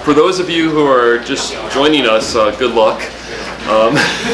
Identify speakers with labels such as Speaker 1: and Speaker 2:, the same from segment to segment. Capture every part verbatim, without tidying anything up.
Speaker 1: for those of you who are just joining us, uh, good luck. Um,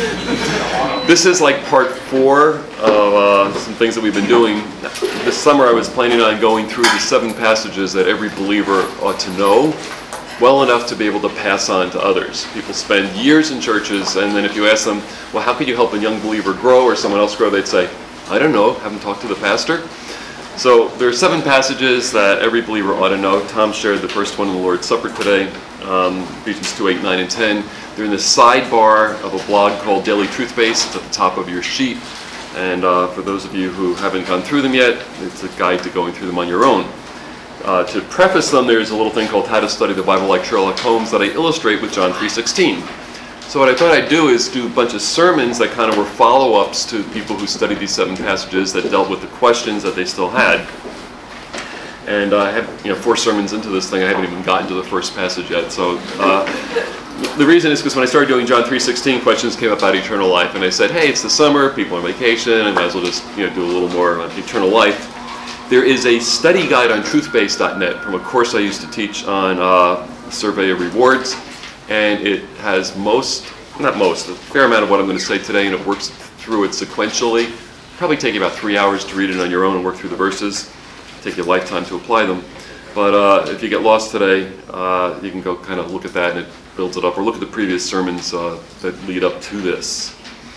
Speaker 1: this is like part four of uh, some things that we've been doing. This summer I was planning on going through the seven passages that every believer ought to know well enough to be able to pass on to others. People spend years in churches, and then if you ask them, well, how could you help a young believer grow or someone else grow, they'd say, I don't know, haven't talked to the pastor. So there are seven passages that every believer ought to know. Tom shared the first one in the Lord's Supper today, um, Ephesians two, eight, nine, and ten. They're in the sidebar of a blog called Daily Truth Base. It's at the top of your sheet. And uh, for those of you who haven't gone through them yet, it's a guide to going through them on your own. Uh, to preface them, there's a little thing called How to Study the Bible Like Sherlock Holmes that I illustrate with John three sixteen. So what I thought I'd do is do a bunch of sermons that kind of were follow-ups to people who studied these seven passages that dealt with the questions that they still had. And uh, I have, you know, four sermons into this thing. I haven't even gotten to the first passage yet. So uh, the reason is because when I started doing John three sixteen, questions came up about eternal life, and I said, hey, it's the summer, people are on vacation, and might as well just, you know, do a little more on eternal life. There is a study guide on truth base dot net from a course I used to teach on uh, survey of rewards. And it has most, not most, a fair amount of what I'm going to say today, and it works through it sequentially. Probably take you about three hours to read it on your own and work through the verses. Take you a lifetime to apply them. But uh, if you get lost today, uh, you can go kind of look at that and it builds it up, or look at the previous sermons uh, that lead up to this.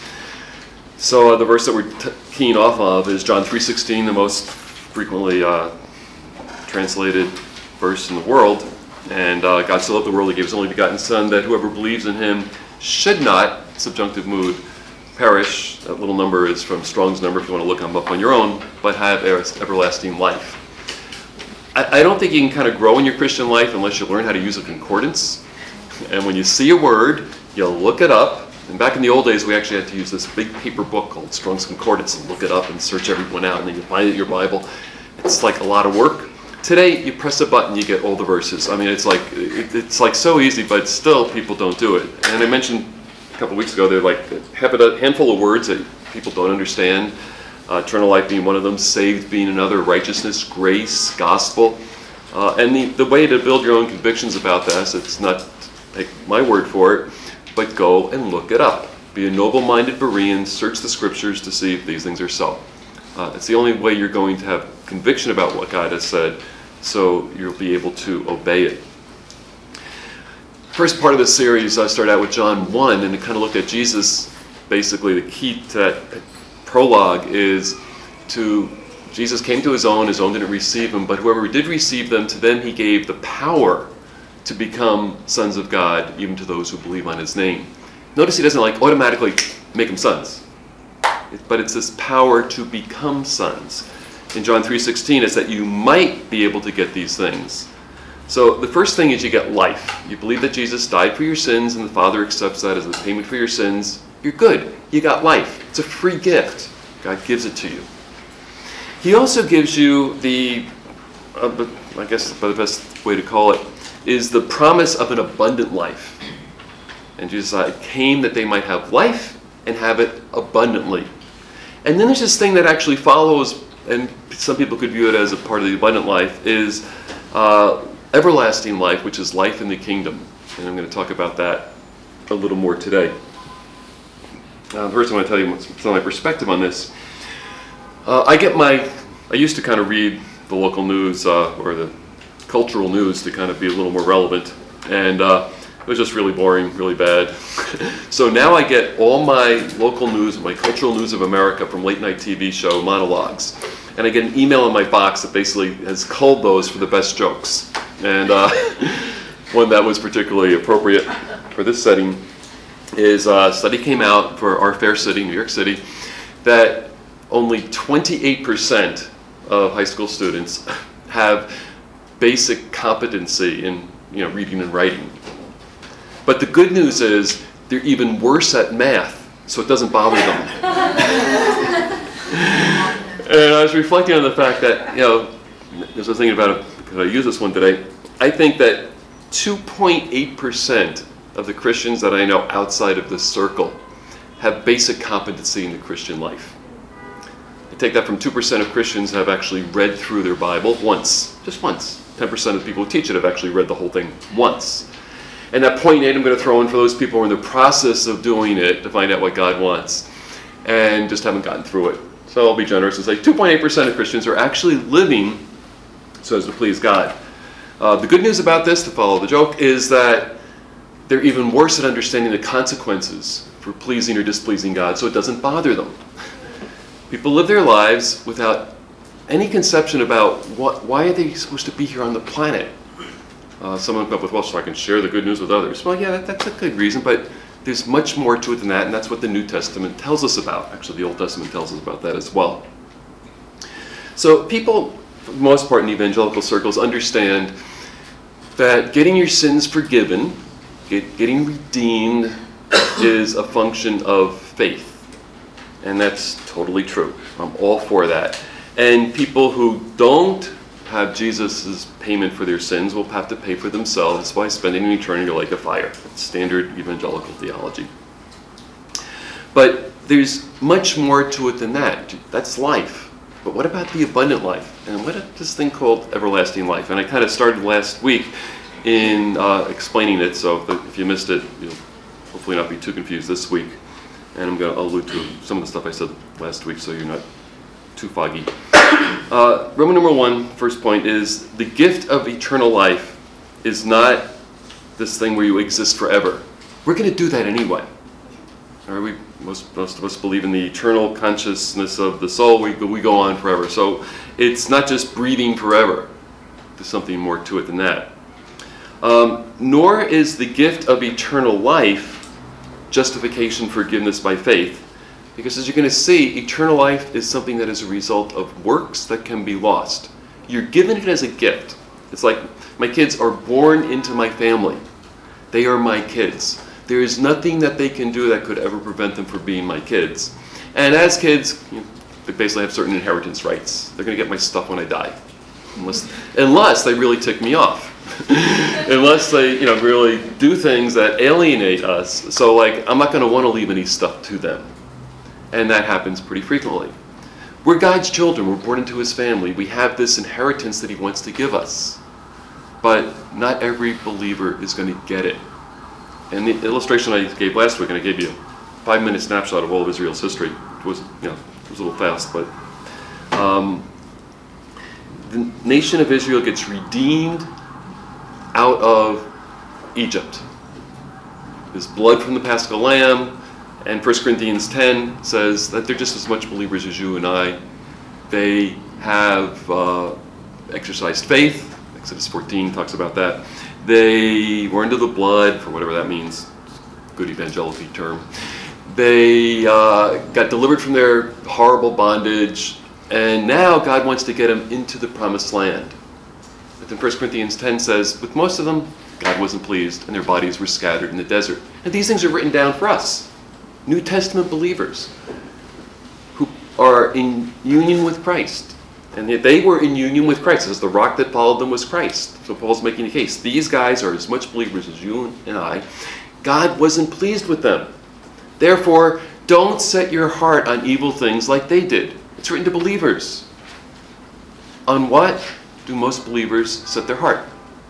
Speaker 1: So uh, the verse that we're t- keying off of is John three sixteen, the most frequently uh, translated verse in the world. And uh, God so loved the world, he gave his only begotten Son, that whoever believes in him should not, subjunctive mood, perish. That little number is from Strong's number if you want to look them up on your own, but have everlasting life. I, I don't think you can kind of grow in your Christian life unless you learn how to use a concordance. And when you see a word, you'll look it up. And back in the old days, we actually had to use this big paper book called Strong's Concordance and look it up and search every one out, and then you find it in your Bible. It's like a lot of work. Today, you press a button, you get all the verses. I mean, it's like it, it's like so easy, but still, people don't do it. And I mentioned a couple weeks ago, they're like a handful of words that people don't understand. Uh, eternal life being one of them, saved being another, righteousness, grace, gospel. Uh, and the, the way to build your own convictions about that, so it's not take my word for it, but go and look it up. Be a noble-minded Berean, search the scriptures to see if these things are so. Uh, it's the only way you're going to have conviction about what God has said, so you'll be able to obey it. First part of the series, I started out with John one, and it kind of looked at Jesus. Basically, the key to that prologue is to, Jesus came to his own, his own didn't receive him, but whoever did receive them, to them he gave the power to become sons of God, even to those who believe on his name. Notice he doesn't like automatically make them sons, but it's this power to become sons. In John three sixteen, it's that you might be able to get these things. So the first thing is you get life. You believe that Jesus died for your sins and the Father accepts that as the payment for your sins. You're good. You got life. It's a free gift. God gives it to you. He also gives you the, uh, I guess the best way to call it, is the promise of an abundant life. And Jesus said, I came that they might have life and have it abundantly. And then there's this thing that actually follows, and some people could view it as a part of the abundant life, is uh, everlasting life, which is life in the kingdom. And I'm going to talk about that a little more today. Uh, first, I want to tell you some of my perspective on this. Uh, I get my, I used to kind of read the local news uh, or the cultural news to kind of be a little more relevant. And uh, it was just really boring, really bad. So now I get all my local news, my cultural news of America from late night T V show monologues. And I get an email in my box that basically has culled those for the best jokes. And uh, one that was particularly appropriate for this setting is a study came out for our fair city, New York City, that only twenty-eight percent of high school students have basic competency in, you know, reading and writing. But the good news is they're even worse at math, so it doesn't bother them. And I was reflecting on the fact that, you know, as I was thinking about it, because I use this one today, I think that two point eight percent of the Christians that I know outside of this circle have basic competency in the Christian life. I take that from two percent of Christians have actually read through their Bible once, just once. ten percent of the people who teach it have actually read the whole thing once. And that point eight I'm going to throw in for those people who are in the process of doing it to find out what God wants and just haven't gotten through it. So I'll be generous and say two point eight percent of Christians are actually living so as to please God. Uh, the good news about this, to follow the joke, is that they're even worse at understanding the consequences for pleasing or displeasing God, so it doesn't bother them. People live their lives without any conception about what, why are they supposed to be here on the planet. Uh, someone come up with, well, so I can share the good news with others. Well, yeah, that, that's a good reason, but there's much more to it than that, and that's what the New Testament tells us about. Actually, the Old Testament tells us about that as well. So people, for the most part in evangelical circles, understand that getting your sins forgiven, get, getting redeemed, is a function of faith. And that's totally true. I'm all for that. And people who don't have Jesus' payment for their sins will have to pay for themselves by spending an eternity like a fire. That's standard evangelical theology. But there's much more to it than that. That's life. But what about the abundant life? And what about this thing called everlasting life? And I kind of started last week in uh, explaining it, so if, if you missed it, you'll hopefully not be too confused this week. And I'm going to allude to some of the stuff I said last week so you're not too foggy. Uh, Roman number one, first point, is the gift of eternal life is not this thing where you exist forever. We're going to do that anyway. All right, we, most, most of us believe in the eternal consciousness of the soul. We, we go on forever. So it's not just breathing forever. There's something more to it than that. Um, nor is the gift of eternal life justification, forgiveness by faith. Because as you're going to see, eternal life is something that is a result of works that can be lost. You're given it as a gift. It's like, my kids are born into my family. They are my kids. There is nothing that they can do that could ever prevent them from being my kids. And as kids, you know, they basically have certain inheritance rights. They're going to get my stuff when I die. Unless, unless they really tick me off. Unless they, you know, really do things that alienate us. So, like, I'm not going to want to leave any stuff to them. And that happens pretty frequently. We're God's children. We're born into His family. We have this inheritance that He wants to give us. But not every believer is going to get it. And the illustration I gave last week, and I gave you a five-minute snapshot of all of Israel's history, it was, you know, it was a little fast, but um, the nation of Israel gets redeemed out of Egypt. There's blood from the Paschal Lamb. And First Corinthians ten says that they're just as much believers as you and I. They have uh, exercised faith. Exodus fourteen talks about that. They were under the blood, for whatever that means. Good evangelical term. They uh, got delivered from their horrible bondage. And now God wants to get them into the promised land. But then First Corinthians ten says, with most of them, God wasn't pleased, and their bodies were scattered in the desert. And these things are written down for us. New Testament believers who are in union with Christ. And they were in union with Christ, as the rock that followed them was Christ. So Paul's making a case. These guys are as much believers as you and I. God wasn't pleased with them. Therefore, don't set your heart on evil things like they did. It's written to believers. On what do most believers set their heart?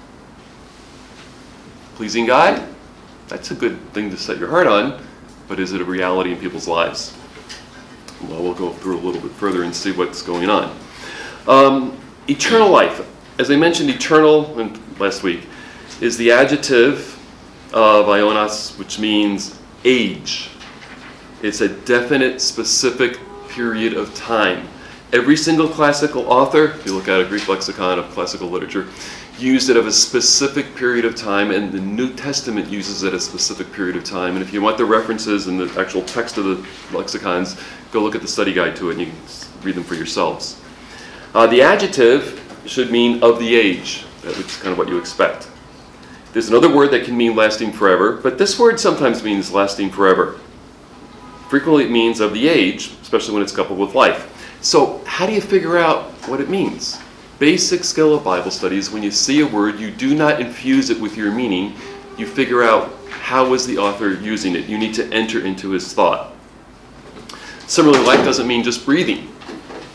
Speaker 1: Pleasing God? That's a good thing to set your heart on. But is it a reality in people's lives? Well, we'll go through a little bit further and see what's going on. Um, eternal life. As I mentioned, eternal last week is the adjective of ionos, which means age. It's a definite, specific period of time. Every single classical author, if you look at a Greek lexicon of classical literature, used it of a specific period of time, and the New Testament uses it a specific period of time. And if you want the references and the actual text of the lexicons, go look at the study guide to it and you can read them for yourselves. Uh, the adjective should mean of the age. That's kind of what you expect. There's another word that can mean lasting forever, but this word sometimes means lasting forever. Frequently it means of the age, especially when it's coupled with life. So how do you figure out what it means? Basic skill of Bible study is when you see a word, you do not infuse it with your meaning. You figure out how was the author using it. You need to enter into his thought. Similarly, life doesn't mean just breathing.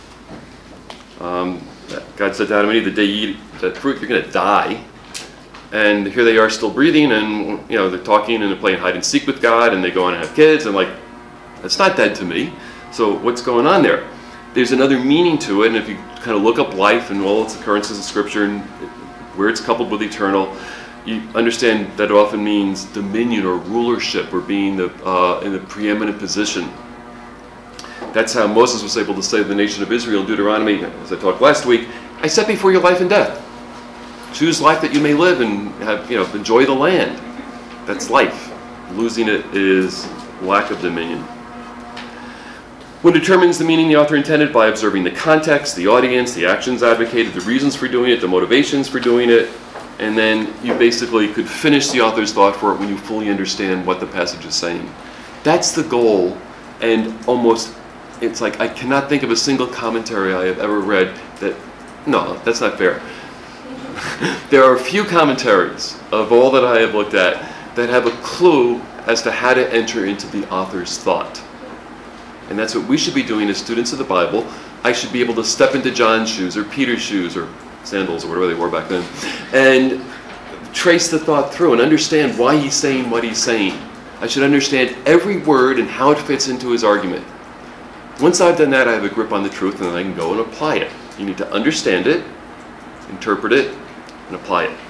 Speaker 1: Um, God said to Adam and Eve, the day you eat that fruit, you're going to die. and here they are still breathing, and you know they're talking and they're playing hide and seek with God, and they go on and have kids, and like, that's not dead to me. So what's going on there? There's another meaning to it, and if you kind of look up life and all its occurrences in Scripture and where it's coupled with eternal, you understand that it often means dominion or rulership or being the, uh, in the preeminent position. That's how Moses was able to say to the nation of Israel in Deuteronomy, as I talked last week, I set before you life and death. Choose life that you may live and have, you know, enjoy the land. That's life. Losing it is lack of dominion. One determines the meaning the author intended by observing the context, the audience, the actions advocated, the reasons for doing it, the motivations for doing it, and then you basically could finish the author's thought for it when you fully understand what the passage is saying. That's the goal, and almost, it's like I cannot think of a single commentary I have ever read that, no, that's not fair. There are a few commentaries of all that I have looked at that have a clue as to how to enter into the author's thought. And that's what we should be doing as students of the Bible. I should be able to step into John's shoes or Peter's shoes or sandals or whatever they wore back then and trace the thought through and understand why he's saying what he's saying. I should understand every word and how it fits into his argument. Once I've done that, I have a grip on the truth, and then I can go and apply it. You need to understand it, interpret it, and apply it.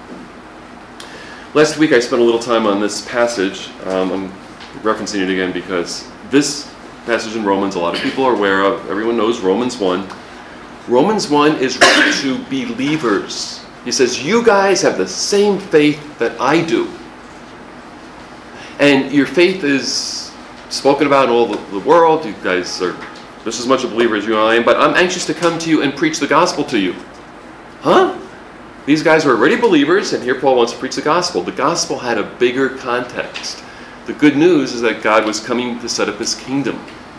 Speaker 1: Last week I spent a little time on this passage. Um, I'm referencing it again because this passage in Romans, a lot of people are aware of. Everyone knows Romans one. Romans one is written to believers. He says, you guys have the same faith that I do. And your faith is spoken about in all the, the world. You guys are just as much a believer as you and I am, but I'm anxious to come to you and preach the gospel to you. Huh? These guys are already believers, and here Paul wants to preach the gospel. The gospel had a bigger context. The good news is that God was coming to set up his kingdom.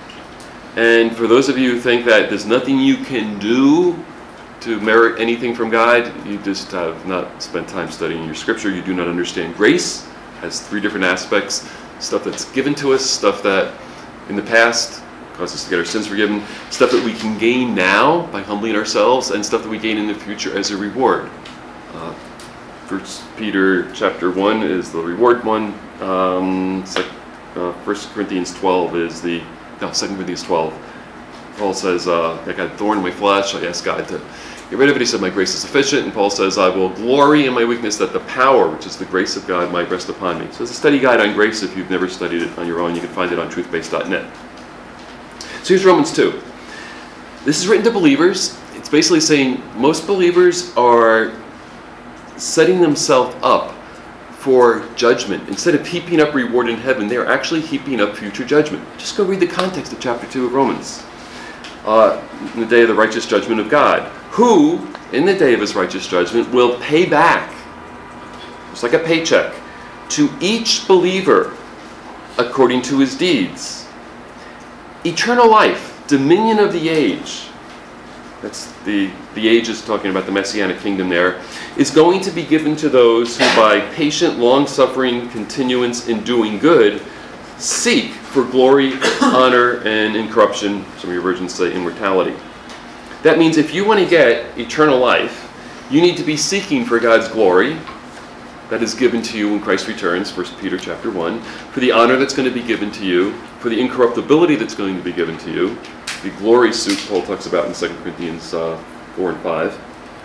Speaker 1: And for those of you who think that there's nothing you can do to merit anything from God, you just have not spent time studying your scripture. You do not understand grace. It has three different aspects. Stuff that's given to us, stuff that in the past caused us to get our sins forgiven, stuff that we can gain now by humbling ourselves, and stuff that we gain in the future as a reward. Uh, First Peter chapter one is the reward one. Um, it's like uh, First Corinthians twelve is the, no, Second Corinthians twelve. Paul says, uh, I got a thorn in my flesh. I asked God to get rid of it. He said, my grace is sufficient. And Paul says, I will glory in my weakness, that the power, which is the grace of God, might rest upon me. So there's a study guide on grace. If you've never studied it on your own, you can find it on truth based dot net. So here's Romans two. This is written to believers. It's basically saying most believers are setting themselves up for judgment. Instead of heaping up reward in heaven, they're actually heaping up future judgment. Just go read the context of chapter two of Romans. Uh, in the day of the righteous judgment of God, who, in the day of his righteous judgment, will pay back, just like a paycheck, to each believer according to his deeds. Eternal life, dominion of the age, that's the, the age is talking about the Messianic kingdom there, is going to be given to those who by patient, long-suffering continuance in doing good seek for glory, honor, and incorruption. Some of your versions say immortality. That means if you want to get eternal life, you need to be seeking for God's glory that is given to you when Christ returns, First Peter chapter one, for the honor that's going to be given to you, for the incorruptibility that's going to be given to you, the glory suit Paul talks about in Second Corinthians uh, four and five.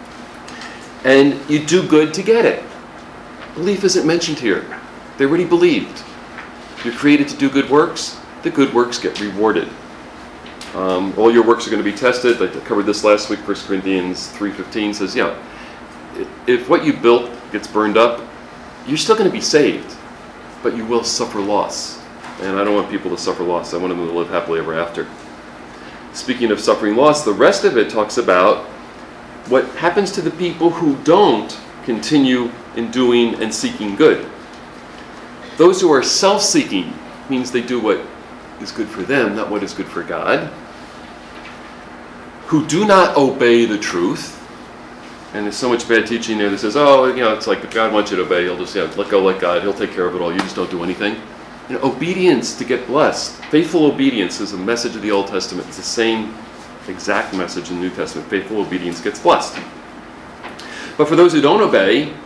Speaker 1: And you do good to get it. Belief isn't mentioned here. They already believed. You're created to do good works. The good works get rewarded. Um, all your works are going to be tested. I covered this last week. First Corinthians three fifteen says, yeah, if what you built gets burned up, you're still going to be saved, but you will suffer loss. And I don't want people to suffer loss. I want them to live happily ever after. Speaking of suffering loss, the rest of it talks about what happens to the people who don't continue in doing and seeking good. Those who are self-seeking means they do what is good for them, not what is good for God. Who do not obey the truth. And there's so much bad teaching there that says, oh, you know, it's like if God wants you to obey, he'll just, yeah, let go, let God. He'll take care of it all. You just don't do anything. You know, obedience to get blessed. Faithful obedience is a message of the Old Testament. It's the same exact message in the New Testament. Faithful obedience gets blessed. But for those who don't obey,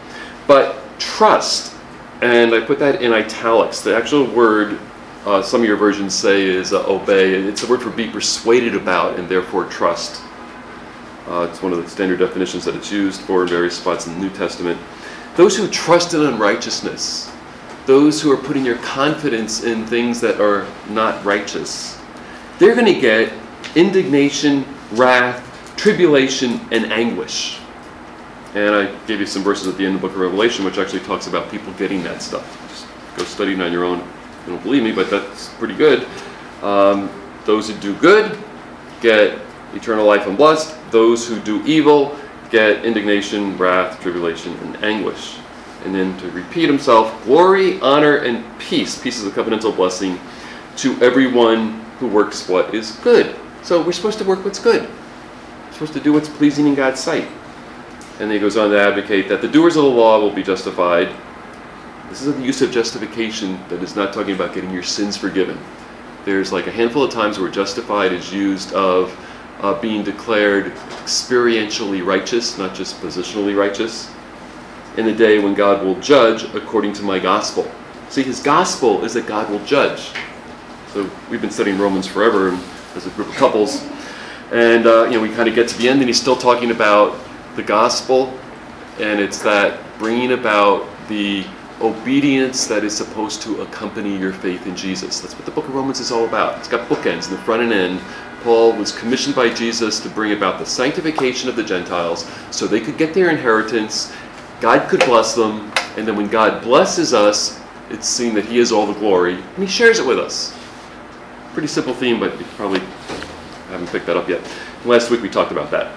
Speaker 1: But trust, and I put that in italics. The actual word, uh, some of your versions say, is uh, obey. It's a word for be persuaded about and therefore trust. Uh, it's one of the standard definitions that it's used for in various spots in the New Testament. Those who trust in unrighteousness, those who are putting their confidence in things that are not righteous, they're going to get indignation, wrath, tribulation, and anguish. And I gave you some verses at the end of the book of Revelation, which actually talks about people getting that stuff. Just go study it on your own. You don't believe me, but that's pretty good. Um, those who do good get eternal life and blessed. Those who do evil get indignation, wrath, tribulation, and anguish. And then to repeat himself, glory, honor, and peace. Peace is a covenantal blessing to everyone who works what is good. So we're supposed to work what's good. We're supposed to do what's pleasing in God's sight. And then he goes on to advocate that the doers of the law will be justified. This is the use of justification that is not talking about getting your sins forgiven. There's like a handful of times where justified is used of uh, being declared experientially righteous, not just positionally righteous, in the day when God will judge according to my gospel. See, his gospel is that God will judge. So we've been studying Romans forever and as a group of couples, and uh, you know, we kind of get to the end and he's still talking about the gospel, and it's that bringing about the obedience that is supposed to accompany your faith in Jesus. That's what the book of Romans is all about. It's got bookends in the front and end. Paul was commissioned by Jesus to bring about the sanctification of the Gentiles so they could get their inheritance, God could bless them, and then when God blesses us, it's seen that he has all the glory, and he shares it with us. Pretty simple theme, but you probably haven't picked that up yet. Last week we talked about that.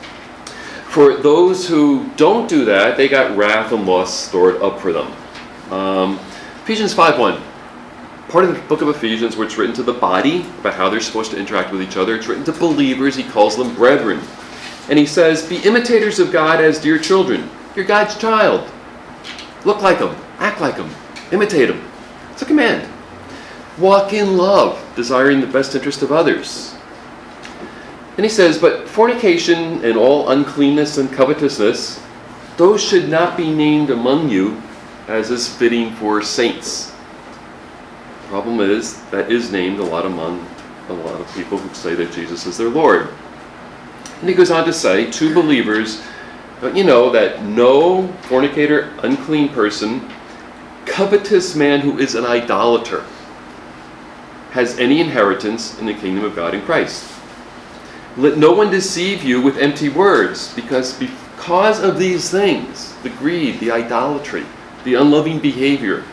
Speaker 1: For those who don't do that, they got wrath and loss stored up for them. Um, Ephesians five one. Part of the book of Ephesians where it's written to the body about how they're supposed to interact with each other. It's written to believers. He calls them brethren. And he says, be imitators of God as dear children. You're God's child. Look like him. Act like him. Imitate him. It's a command. Walk in love, desiring the best interest of others. And he says, but fornication and all uncleanness and covetousness, those should not be named among you as is fitting for saints. The problem is, that is named a lot among a lot of people who say that Jesus is their Lord. And he goes on to say, to believers, you know that no fornicator, unclean person, covetous man who is an idolater, has any inheritance in the kingdom of God in Christ. Let no one deceive you with empty words, because because of these things, the greed, the idolatry, the unloving behavior,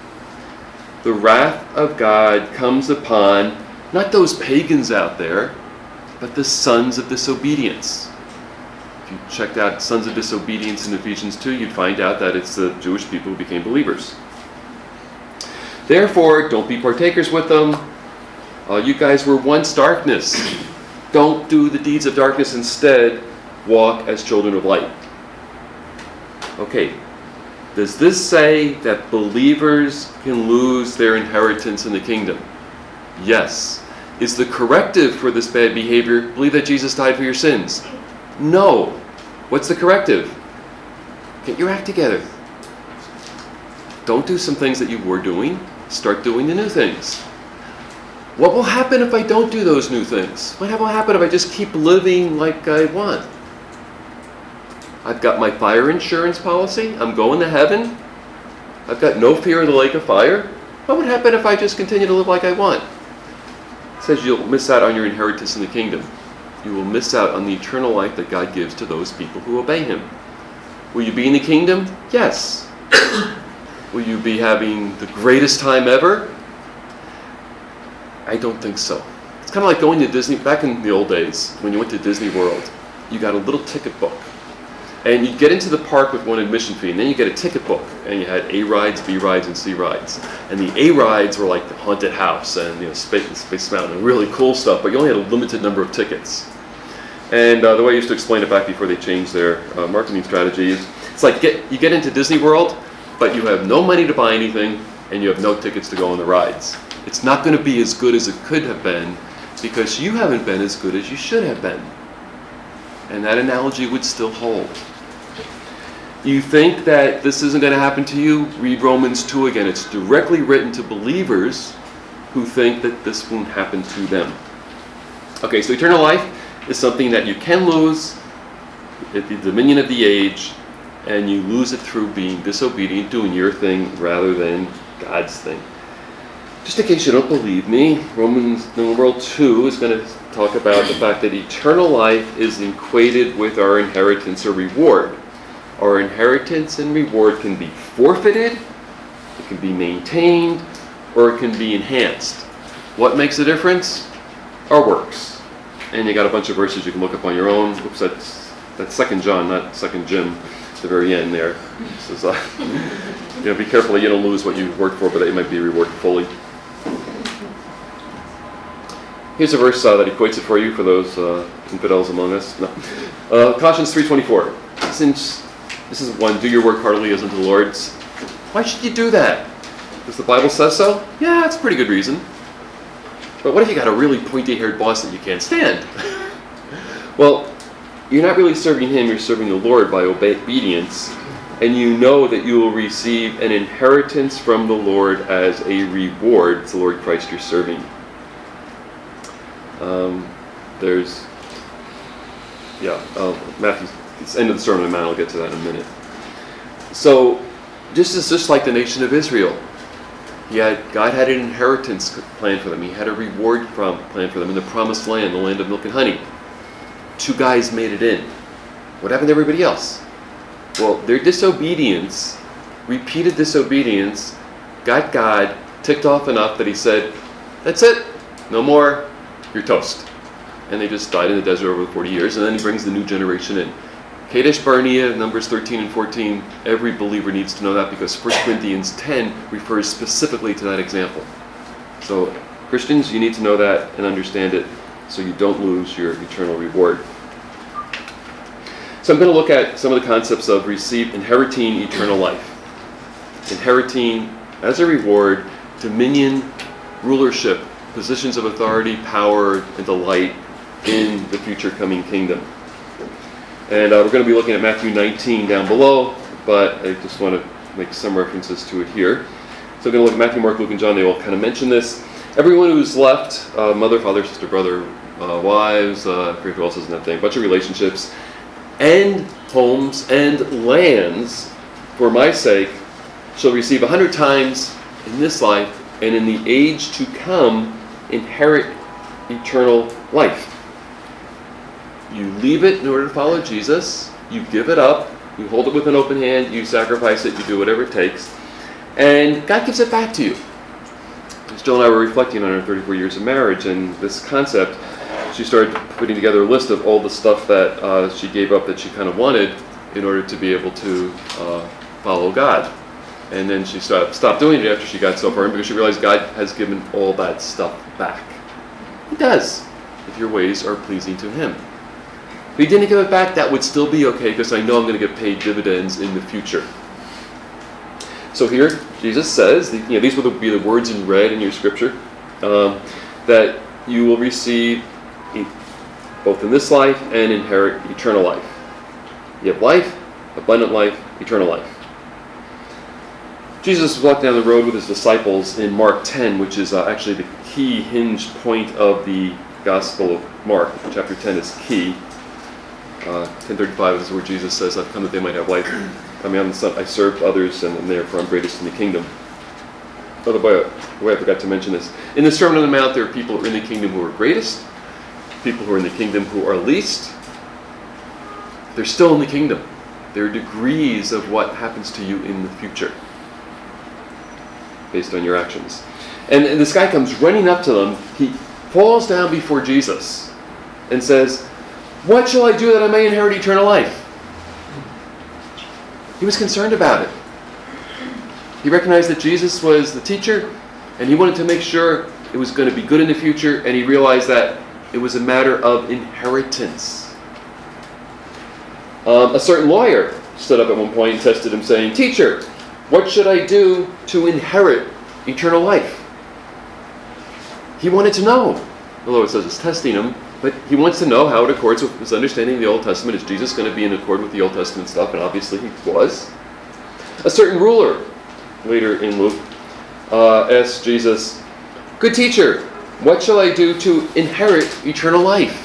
Speaker 1: the wrath of God comes upon not those pagans out there, but the sons of disobedience. If you checked out sons of disobedience in Ephesians two, you'd find out that it's the Jewish people who became believers. Therefore, don't be partakers with them. Uh, you guys were once darkness. Don't do the deeds of darkness. Instead, walk as children of light. Okay, does this say that believers can lose their inheritance in the kingdom? Yes. Is the corrective for this bad behavior, believe that Jesus died for your sins? No. What's the corrective? Get your act together. Don't do some things that you were doing. Start doing the new things. What will happen if I don't do those new things? What will happen if I just keep living like I want? I've got my fire insurance policy. I'm going to heaven. I've got no fear of the lake of fire. What would happen if I just continue to live like I want? It says you'll miss out on your inheritance in the kingdom. You will miss out on the eternal life that God gives to those people who obey him. Will you be in the kingdom? Yes. Will you be having the greatest time ever? I don't think so. It's kind of like going to Disney. Back in the old days, when you went to Disney World, you got a little ticket book. And you get into the park with one admission fee, and then you get a ticket book. And you had A rides, B rides, and C rides. And the A rides were like the haunted house and you know, Space, Space Mountain, really cool stuff, but you only had a limited number of tickets. And uh, the way I used to explain it back before they changed their uh, marketing strategy is, it's like get, you get into Disney World, but you have no money to buy anything, and you have no tickets to go on the rides. It's not going to be as good as it could have been because you haven't been as good as you should have been. And that analogy would still hold. You think that this isn't going to happen to you? Read Romans two again. It's directly written to believers who think that this won't happen to them. Okay, so eternal life is something that you can lose at the dominion of the age, and you lose it through being disobedient, doing your thing rather than God's thing. Just in case you don't believe me, Romans numeral two is going to talk about the fact that eternal life is equated with our inheritance or reward. Our inheritance and reward can be forfeited, it can be maintained, or it can be enhanced. What makes a difference? Our works. And you got a bunch of verses you can look up on your own. Oops, that's, that's Second John, not Second Jim, at the very end there. This is, uh, you know, be careful that you don't lose what you worked for, but that you might be rewarded fully. Here's a verse uh, that equates it for you, for those uh, infidels among us. No. Uh, Colossians three twenty-four. Since this is one, do your work heartily as unto the Lord's. Why should you do that? Because the Bible says so? Yeah, that's a pretty good reason. But what if you got a really pointy-haired boss that you can't stand? Well, you're not really serving him, you're serving the Lord by obedience. And you know that you will receive an inheritance from the Lord as a reward. It's the Lord Christ you're serving. Um, there's, yeah, uh, Matthew, it's the end of the Sermon on the Mount. I'll get to that in a minute. So, just as just like the nation of Israel, he had, God had an inheritance plan for them. He had a reward from, plan for them in the promised land, the land of milk and honey. Two guys made it in. What happened to everybody else? Well, their disobedience, repeated disobedience, got God ticked off enough that he said, that's it, no more. You're toast. And they just died in the desert over forty years, and then he brings the new generation in. Kadesh Barnea, Numbers thirteen and fourteen, every believer needs to know that because First Corinthians ten refers specifically to that example. So, Christians, you need to know that and understand it so you don't lose your eternal reward. So I'm going to look at some of the concepts of receive, inheriting eternal life. Inheriting, as a reward, dominion, rulership, positions of authority, power, and delight in the future coming kingdom. And uh, we're going to be looking at Matthew nineteen down below, but I just want to make some references to it here. So we're going to look at Matthew, Mark, Luke, and John. They all kind of mention this. Everyone who's left, uh, mother, father, sister, brother, uh, wives, uh, I forget who else is in that thing, a bunch of relationships, and homes and lands, for my sake, shall receive a hundred times in this life, and in the age to come, inherit eternal life. You leave it in order to follow Jesus. You give it up. You hold it with an open hand. You sacrifice it. You do whatever it takes. And God gives it back to you. As Jill and I were reflecting on our thirty-four years of marriage and this concept, she started putting together a list of all the stuff that uh, she gave up that she kind of wanted in order to be able to uh, follow God. And then she stopped, stopped doing it after she got so far in because she realized God has given all that stuff back. He does, if your ways are pleasing to Him. If He didn't give it back, that would still be okay because I know I'm going to get paid dividends in the future. So here, Jesus says, you know, these will be the words in red in your scripture, um, that you will receive both in this life and inherit eternal life. You have life, abundant life, eternal life. Jesus was walking down the road with his disciples in Mark ten, which is uh, actually the key hinge point of the Gospel of Mark. Chapter ten is key. Uh, ten thirty-five is where Jesus says, I've come that they might have life. I mean, I'm the son, I served others, and therefore I'm greatest in the kingdom. By the way, the way I forgot to mention this. In the Sermon on the Mount, there are people who are in the kingdom who are greatest, people who are in the kingdom who are least. They're still in the kingdom. There are degrees of what happens to you in the future based on your actions. And, and this guy comes running up to them. He falls down before Jesus and says, what shall I do that I may inherit eternal life? He was concerned about it. He recognized that Jesus was the teacher, and he wanted to make sure it was going to be good in the future, and he realized that it was a matter of inheritance. Um, a certain lawyer stood up at one point and tested him, saying, Teacher, what should I do to inherit eternal life? He wanted to know. Although it says it's testing him, But he wants to know how it accords with his understanding of the Old Testament. Is Jesus going to be in accord with the Old Testament stuff? And obviously he was. A certain ruler, later in Luke, uh, asked Jesus, "Good teacher, what shall I do to inherit eternal life?"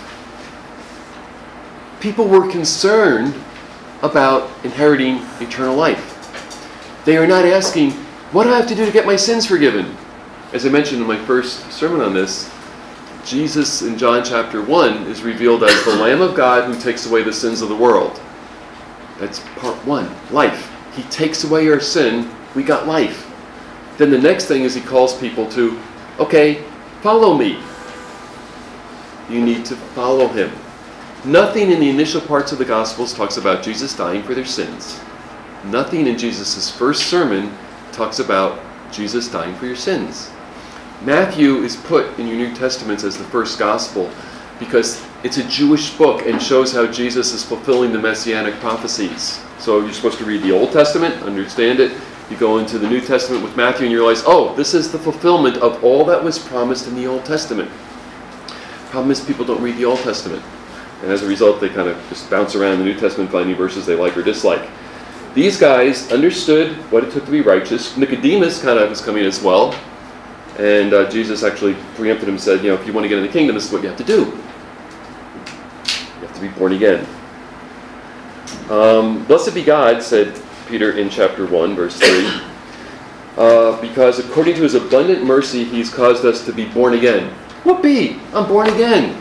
Speaker 1: People were concerned about inheriting eternal life. They are not asking, what do I have to do to get my sins forgiven? As I mentioned in my first sermon on this, Jesus in John chapter one is revealed as the Lamb of God who takes away the sins of the world. That's part one, life. He takes away our sin, we got life. Then the next thing is he calls people to, okay, follow me. You need to follow him. Nothing in the initial parts of the Gospels talks about Jesus dying for their sins. Nothing in Jesus' first sermon talks about Jesus dying for your sins. Matthew is put in your New Testaments as the first Gospel because it's a Jewish book and shows how Jesus is fulfilling the Messianic prophecies. So you're supposed to read the Old Testament, understand it. You go into the New Testament with Matthew and you realize, oh, this is the fulfillment of all that was promised in the Old Testament. Problem is people don't read the Old Testament. And as a result, they kind of just bounce around in the New Testament finding verses they like or dislike. These guys understood what it took to be righteous. Nicodemus kind of was coming as well. And uh, Jesus actually preempted him and said, you know, if you want to get in the kingdom, this is what you have to do. You have to be born again. Um, Blessed be God, said Peter in chapter one, verse three, uh, because according to his abundant mercy, he's caused us to be born again. Whoopee! I'm born again.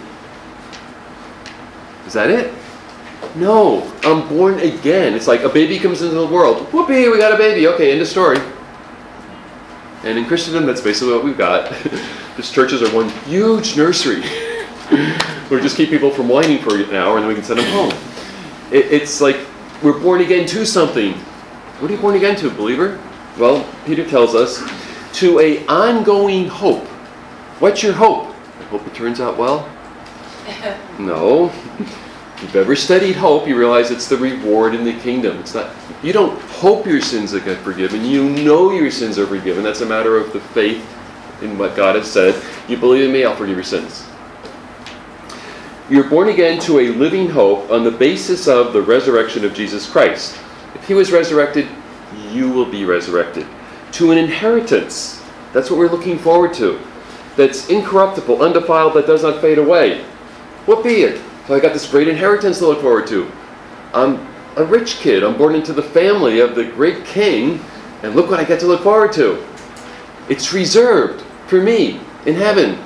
Speaker 1: Is that it? No, I'm born again. It's like a baby comes into the world. Whoopee, we got a baby. Okay, end of story. And in Christendom, that's basically what we've got. Just churches are one huge nursery. We just keep people from whining for an hour and then we can send them home. It, it's like we're born again to something. What are you born again to, believer? Well, Peter tells us, to a ongoing hope. What's your hope? I hope it turns out well. No. If you've ever studied hope, you realize it's the reward in the kingdom. It's not. You don't hope your sins will get forgiven. You know your sins are forgiven. That's a matter of the faith in what God has said. You believe in me, I'll forgive your sins. You're born again to a living hope on the basis of the resurrection of Jesus Christ. If he was resurrected, you will be resurrected. To an inheritance. That's what we're looking forward to. That's incorruptible, undefiled, that does not fade away. What be it? So I got this great inheritance to look forward to. I'm a rich kid. I'm born into the family of the great king, and look what I get to look forward to. It's reserved for me in heaven.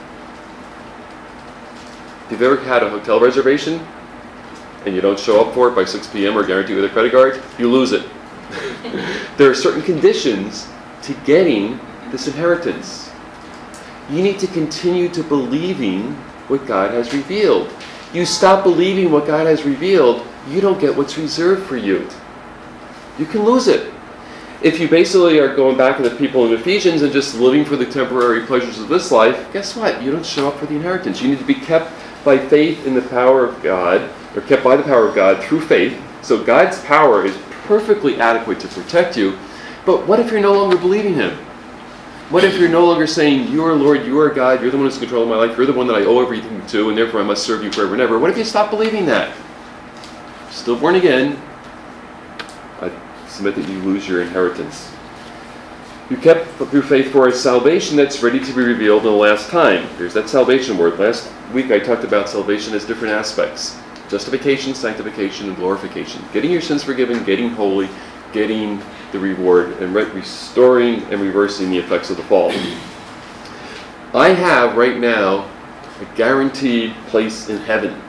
Speaker 1: If you've ever had a hotel reservation and you don't show up for it by six p m or guarantee with a credit card, you lose it. There are certain conditions to getting this inheritance. You need to continue to believing what God has revealed. You stop believing what God has revealed, you don't get what's reserved for you. You can lose it. If you basically are going back to the people in Ephesians and just living for the temporary pleasures of this life, guess what? You don't show up for the inheritance. You need to be kept by faith in the power of God, or kept by the power of God through faith. So God's power is perfectly adequate to protect you. But what if you're no longer believing him? What if you're no longer saying, you are Lord, you are God, you're the one who's in control of my life, you're the one that I owe everything to, and therefore I must serve you forever and ever? What if you stop believing that? Still born again, I submit that you lose your inheritance. You kept through faith for a salvation that's ready to be revealed in the last time. There's that salvation word. Last week I talked about salvation as different aspects. Justification, sanctification, and glorification. Getting your sins forgiven, getting holy, getting the reward, and re- restoring and reversing the effects of the fall. I have right now a guaranteed place in heaven.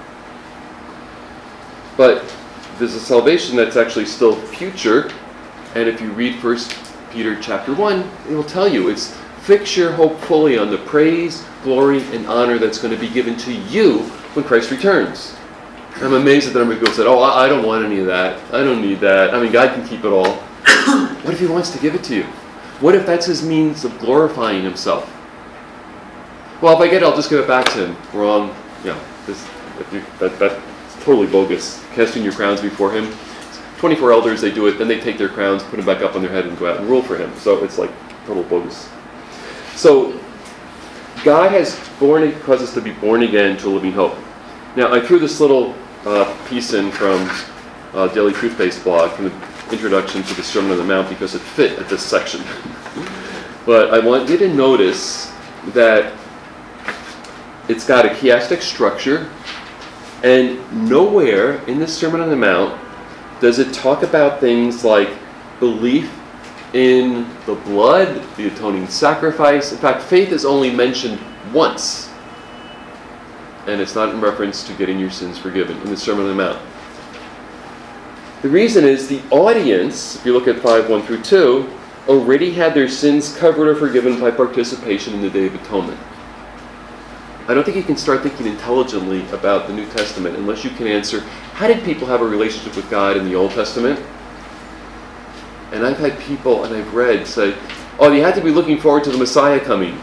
Speaker 1: But there's a salvation that's actually still future, and if you read First Peter chapter one, it will tell you it's fix your hope fully on the praise, glory, and honor that's going to be given to you when Christ returns. I'm amazed at the number of people who said, oh, I don't want any of that. I don't need that. I mean, God can keep it all. What if he wants to give it to you? What if that's his means of glorifying himself? Well, if I get it, I'll just give it back to him. Wrong. Yeah, this, if you, that, that's totally bogus. Casting your crowns before him. twenty-four elders, they do it, then they take their crowns, put them back up on their head, and go out and rule for him. So it's like total bogus. So God has born, caused us to be born again to a living hope. Now, I threw this little uh, piece in from uh, Daily Truth-Based blog, from the introduction to the Sermon on the Mount, because it fit at this section. But I want you to notice that it's got a chiastic structure, and nowhere in the Sermon on the Mount does it talk about things like belief in the blood, the atoning sacrifice. In fact, faith is only mentioned once, and it's not in reference to getting your sins forgiven in the Sermon on the Mount. The reason is the audience, if you look at five, one through two, already had their sins covered or forgiven by participation in the Day of Atonement. I don't think you can start thinking intelligently about the New Testament unless you can answer, how did people have a relationship with God in the Old Testament? And I've had people, and I've read, say, oh, you had to be looking forward to the Messiah coming.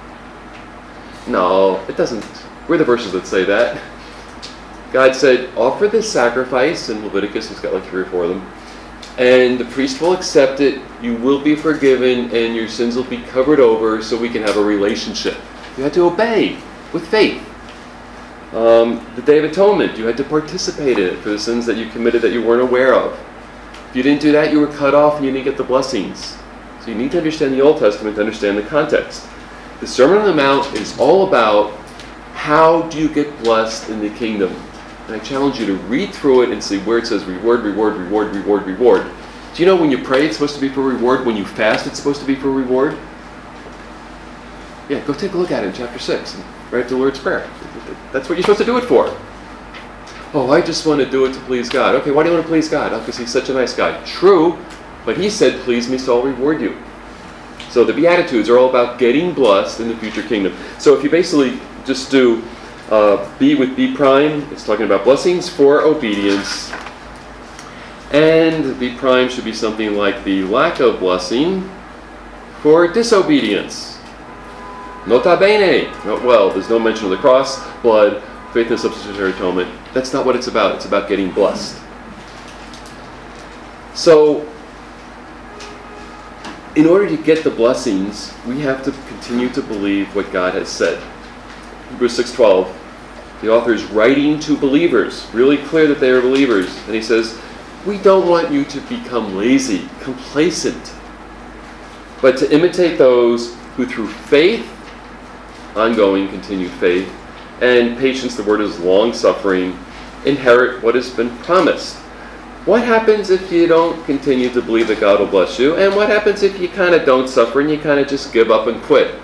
Speaker 1: No, it doesn't. Where are the verses that say that? God said, offer this sacrifice, in Leviticus, he's got like three or four of them, and the priest will accept it, you will be forgiven, and your sins will be covered over so we can have a relationship. You had to obey with faith. Um, the Day of Atonement, you had to participate in it for the sins that you committed that you weren't aware of. If you didn't do that, you were cut off and you didn't get the blessings. So you need to understand the Old Testament to understand the context. The Sermon on the Mount is all about how do you get blessed in the kingdom. And I challenge you to read through it and see where it says reward, reward, reward, reward, reward. Do you know when you pray it's supposed to be for reward? When you fast it's supposed to be for reward? Yeah, go take a look at it in chapter six. Right after the Lord's Prayer. That's what you're supposed to do it for. Oh, I just want to do it to please God. Okay, why do you want to please God? Oh, because he's such a nice guy. True, but he said, please me, so I'll reward you. So the Beatitudes are all about getting blessed in the future kingdom. So if you basically just do uh, B with B prime, it's talking about blessings for obedience. And B prime should be something like the lack of blessing for disobedience. Nota bene. Well, there's no mention of the cross, blood, faith and substitutionary atonement. That's not what it's about. It's about getting blessed. So, in order to get the blessings, we have to continue to believe what God has said. Hebrews six twelve, the author is writing to believers, really clear that they are believers. And he says, we don't want you to become lazy, complacent, but to imitate those who through faith, ongoing, continued faith, and patience, the word is long-suffering, inherit what has been promised. What happens if you don't continue to believe that God will bless you? And what happens if you kind of don't suffer and you kind of just give up and quit?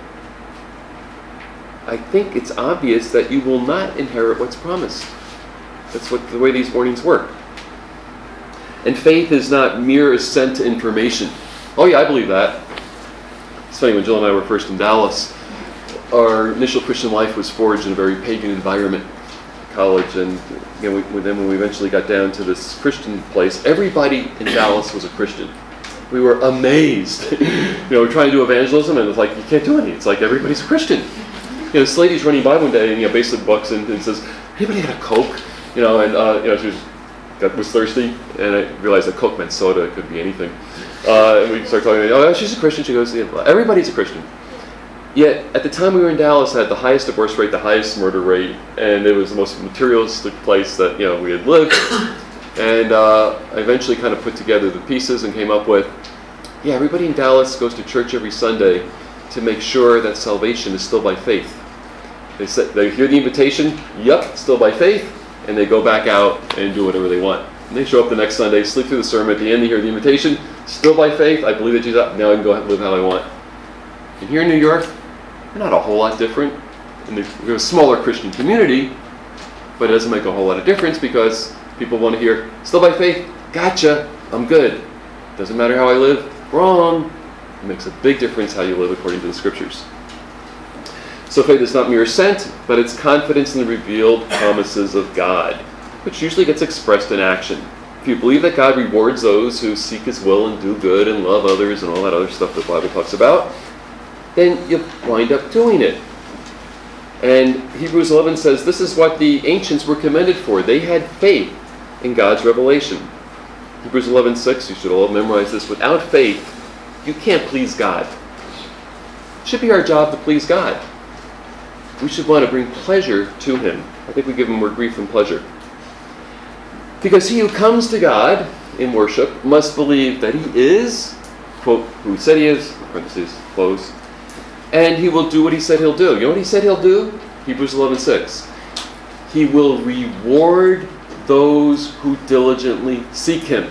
Speaker 1: I think it's obvious that you will not inherit what's promised. That's what the way these warnings work. And faith is not mere assent to information. Oh yeah, I believe that. It's funny, when Jill and I were first in Dallas, our initial Christian life was forged in a very pagan environment, college, and you know, we, then when we eventually got down to this Christian place, everybody in Dallas was a Christian. We were amazed. you know, we're trying to do evangelism, and it's like, you can't do any. It's like everybody's a Christian. You know, this lady's running by one day, and you know, basically bucks in and says, anybody got a Coke? You know, and uh, you know, she was, got, was thirsty, and I realized that Coke meant soda. It could be anything. Uh, and we started talking, oh, she's a Christian. She goes, yeah, everybody's a Christian. Yet, at the time we were in Dallas, I had the highest divorce rate, the highest murder rate, and it was the most materialistic place that you know we had lived. And uh, I eventually kind of put together the pieces and came up with, yeah, everybody in Dallas goes to church every Sunday to make sure that salvation is still by faith. They say, they hear the invitation, yep, still by faith, and they go back out and do whatever they want. And they show up the next Sunday, sleep through the sermon, at the end they hear the invitation, still by faith, I believe that Jesus, now I can go live how I want. And here in New York, not a whole lot different. And we have a smaller Christian community, but it doesn't make a whole lot of difference because people want to hear, still by faith, gotcha, I'm good. Doesn't matter how I live, wrong. It makes a big difference how you live according to the Scriptures. So faith is not mere assent, but it's confidence in the revealed promises of God, which usually gets expressed in action. If you believe that God rewards those who seek His will and do good and love others and all that other stuff the Bible talks about, then you'll wind up doing it. And Hebrews eleven says this is what the ancients were commended for. They had faith in God's revelation. Hebrews eleven six, you should all memorize this. Without faith, you can't please God. It should be our job to please God. we should want to bring pleasure to him. I think we give him more grief than pleasure. Because he who comes to God in worship must believe that he is, quote, who he said he is, parentheses, close, and he will do what he said he'll do. You know what he said he'll do? Hebrews eleven six. He will reward those who diligently seek him.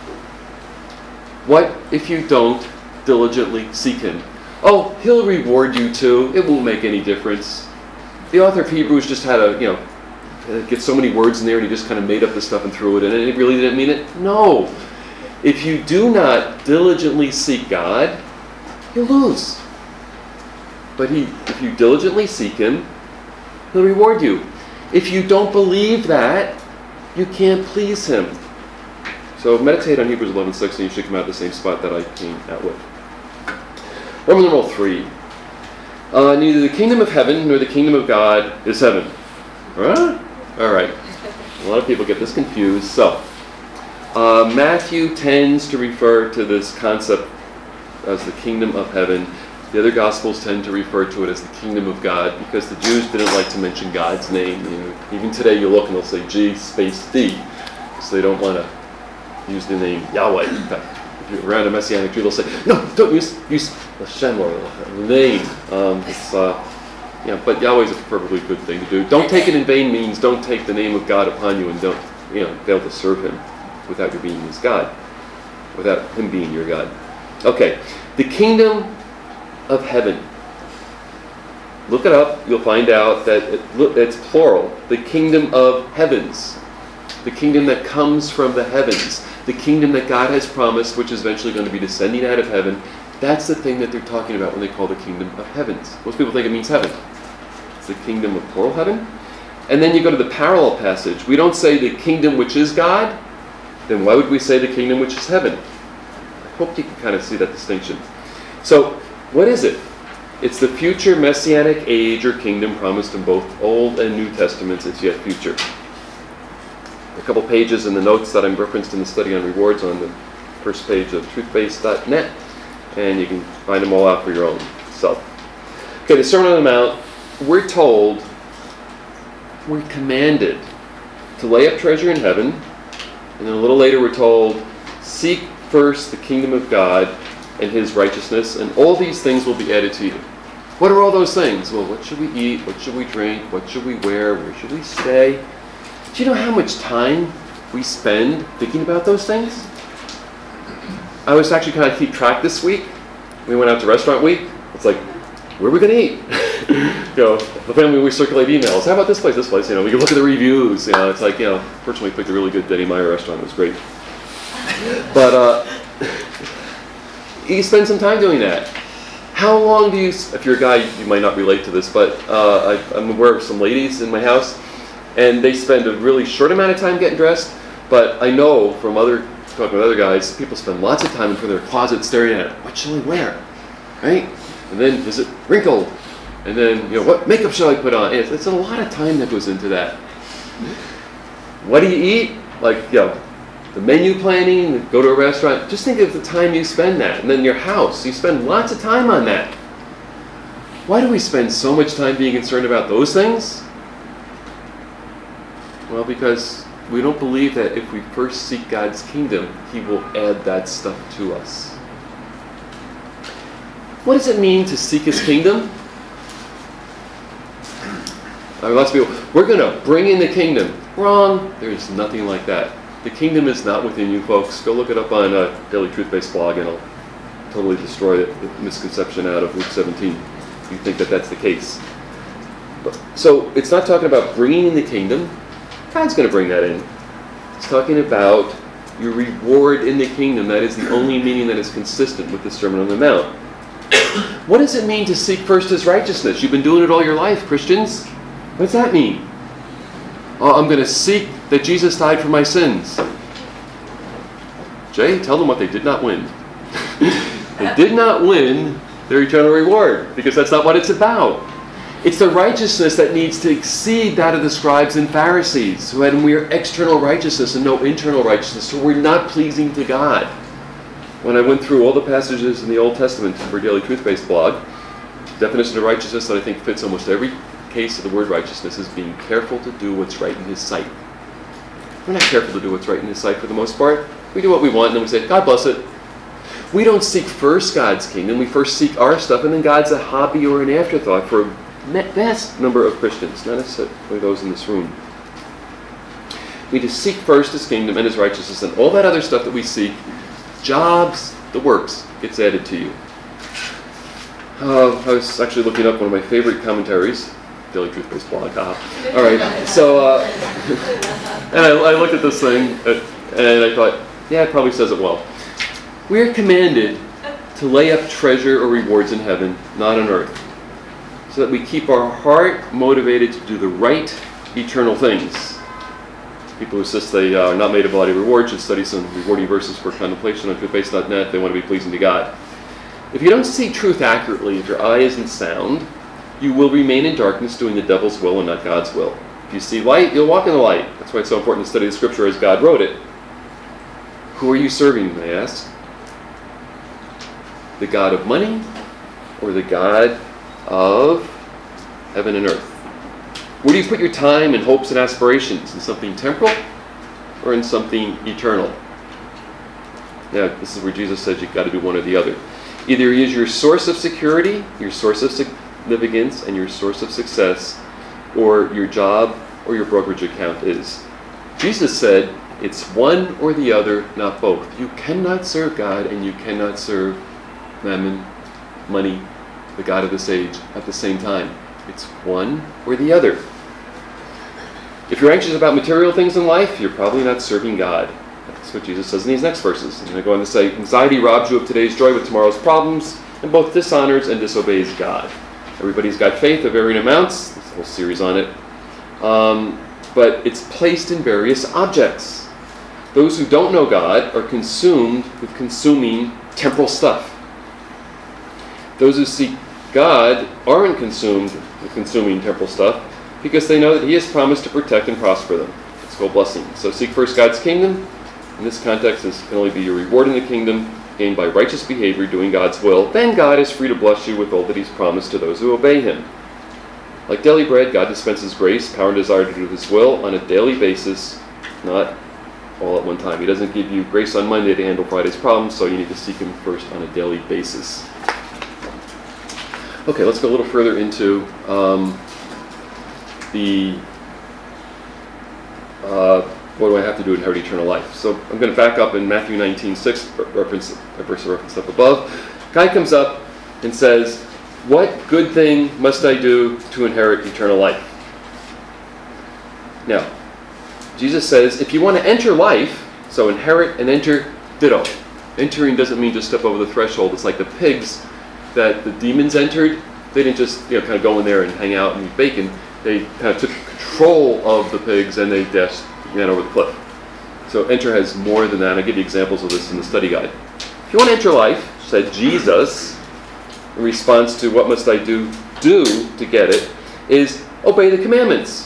Speaker 1: What if you don't diligently seek him? Oh, he'll reward you too. It won't make any difference. The author of Hebrews just had a, you know, get so many words in there and he just kind of made up this stuff and threw it in and he really didn't mean it. No. If you do not diligently seek God, you'll lose. But he, if you diligently seek him, he'll reward you. If you don't believe that, you can't please him. So meditate on Hebrews eleven six and you should come out the same spot that I came out with. Roman numeral three. Uh, neither the kingdom of heaven nor the kingdom of God is heaven. Huh? All right. A lot of people get this confused. So, uh, Matthew tends to refer to this concept as the kingdom of heaven. The other Gospels tend to refer to it as the kingdom of God because the Jews didn't like to mention God's name. You know, even today you look and they'll say G space D. So they don't want to use the name Yahweh. In fact, if you're around a Messianic Jew, they'll say, no, don't use, use Hashem or the name. Um, it's, uh, yeah, but Yahweh is a perfectly good thing to do. Don't take it in vain means don't take the name of God upon you and don't, you know, fail to serve him without you being his God, without him being your God. Okay, the kingdom of heaven. Look it up. You'll find out that it, it's plural. The kingdom of heavens. The kingdom that comes from the heavens. The kingdom that God has promised, which is eventually going to be descending out of heaven. That's the thing that they're talking about when they call the kingdom of heavens. Most people think it means heaven. It's the kingdom of plural heaven. And then you go to the parallel passage. We don't say the kingdom which is God. Then why would we say the kingdom which is heaven? I hope you can kind of see that distinction. So, what is it? It's the future messianic age or kingdom promised in both Old and New Testaments. It's yet future. A couple pages in the notes that I'm referenced in the study on rewards on the first page of truth base dot net, and you can find them all out for your own self. Okay, the Sermon on the Mount, we're told, we're commanded to lay up treasure in heaven, and then a little later we're told, seek first the kingdom of God and his righteousness, and all these things will be added to you. What are all those things? Well, what should we eat? What should we drink? What should we wear? Where should we stay? Do you know how much time we spend thinking about those things? I was actually kind of keep track this week. We went out to restaurant week. It's like, where are we going to eat? You know, the family, we circulate emails. How about this place, this place? You know, we can look at the reviews. You know, it's like, you know, fortunately we picked a really good Denny Meyer restaurant. It was great. But, uh... you spend some time doing that. How long do you, if you're a guy, you might not relate to this, but uh, I, I'm aware of some ladies in my house, and they spend a really short amount of time getting dressed, but I know from other, talking with other guys, people spend lots of time in front of their closet staring at it. What shall I wear? Right? And then, is it wrinkled? And then, you know, what makeup shall I put on? It's, it's a lot of time that goes into that. What do you eat? Like, you know, the menu planning, go to a restaurant, just think of the time you spend that. And then your house, you spend lots of time on that. Why do we spend so much time being concerned about those things? Well, because we don't believe that if we first seek God's kingdom, he will add that stuff to us. What does it mean to seek his kingdom? I mean, lots of people, we're going to bring in the kingdom. Wrong. There's nothing like that. The kingdom is not within you, folks. Go look it up on a Daily Truth-Based blog, and I'll totally destroy the misconception out of Luke seventeen. You think that that's the case. But, so it's not talking about bringing in the kingdom. God's going to bring that in. It's talking about your reward in the kingdom. That is the only meaning that is consistent with the Sermon on the Mount. What does it mean to seek first his righteousness? You've been doing it all your life, Christians. What does that mean? Oh, I'm going to seek that Jesus died for my sins. Jay, tell them what they did not win. They did not win their eternal reward, because that's not what it's about. It's the righteousness that needs to exceed that of the scribes and Pharisees, who had mere external righteousness and no internal righteousness, so we're not pleasing to God. When I went through all the passages in the Old Testament for Daily Truth-Based blog, definition of righteousness that I think fits almost every case of the word righteousness is being careful to do what's right in his sight. We're not careful to do what's right in his sight for the most part. We do what we want and then we say, God bless it. We don't seek first God's kingdom. We first seek our stuff, and then God's a hobby or an afterthought for a vast number of Christians, not necessarily those in this room. We just seek first his kingdom and his righteousness, and all that other stuff that we seek, jobs, the works, gets added to you. Uh, I was actually looking up one of my favorite commentaries, Daily Truth Based blog. Uh, all right, so uh, and I, I looked at this thing and I thought, yeah, it probably says it well. We are commanded to lay up treasure or rewards in heaven, not on earth, so that we keep our heart motivated to do the right, eternal things. People who insist they are not made of body reward should study some rewarding verses for contemplation on truth base dot net. They want to be pleasing to God. If you don't see truth accurately, if your eye isn't sound, you will remain in darkness doing the devil's will and not God's will. If you see light, you'll walk in the light. That's why it's so important to study the scripture as God wrote it. Who are you serving, they ask? The God of money or the God of heaven and earth? Where do you put your time and hopes and aspirations? In something temporal or in something eternal? Yeah, this is where Jesus said you've got to do one or the other. Either he is your source of security, your source of significance, and your source of success, or your job or your brokerage account is. Jesus said it's one or the other, not both. You cannot serve God and you cannot serve mammon, money, the God of this age, at the same time. It's one or the other. If you're anxious about material things in life, you're probably not serving God. That's what Jesus says in these next verses. And I go on to say, anxiety robs you of today's joy with tomorrow's problems, and both dishonors and disobeys God. Everybody's got faith of varying amounts. There's a whole series on it. Um, but it's placed in various objects. Those who don't know God are consumed with consuming temporal stuff. Those who seek God aren't consumed with consuming temporal stuff because they know that he has promised to protect and prosper them. It's called blessing. So seek first God's kingdom. In this context, this can only be your reward in the kingdom, gained by righteous behavior, doing God's will. Then God is free to bless you with all that he's promised to those who obey him. Like daily bread, God dispenses grace, power, and desire to do his will on a daily basis, not all at one time. He doesn't give you grace on Monday to handle Friday's problems, so you need to seek him first on a daily basis. Okay, let's go a little further into um, the uh, what do I have to do to inherit eternal life. So I'm going to back up in Matthew nineteen six, reference, a verse referenced up above. Guy comes up and says, what good thing must I do to inherit eternal life? Now, Jesus says, if you want to enter life, so inherit and enter, ditto. Entering doesn't mean just step over the threshold. It's like the pigs that the demons entered. They didn't just you know kind of go in there and hang out and eat bacon. They kind of took control of the pigs and they dashed ran over the cliff. So enter has more than that. I'll give you examples of this in the study guide. If you want to enter life, said Jesus, in response to what must I do do to get it, is obey the commandments.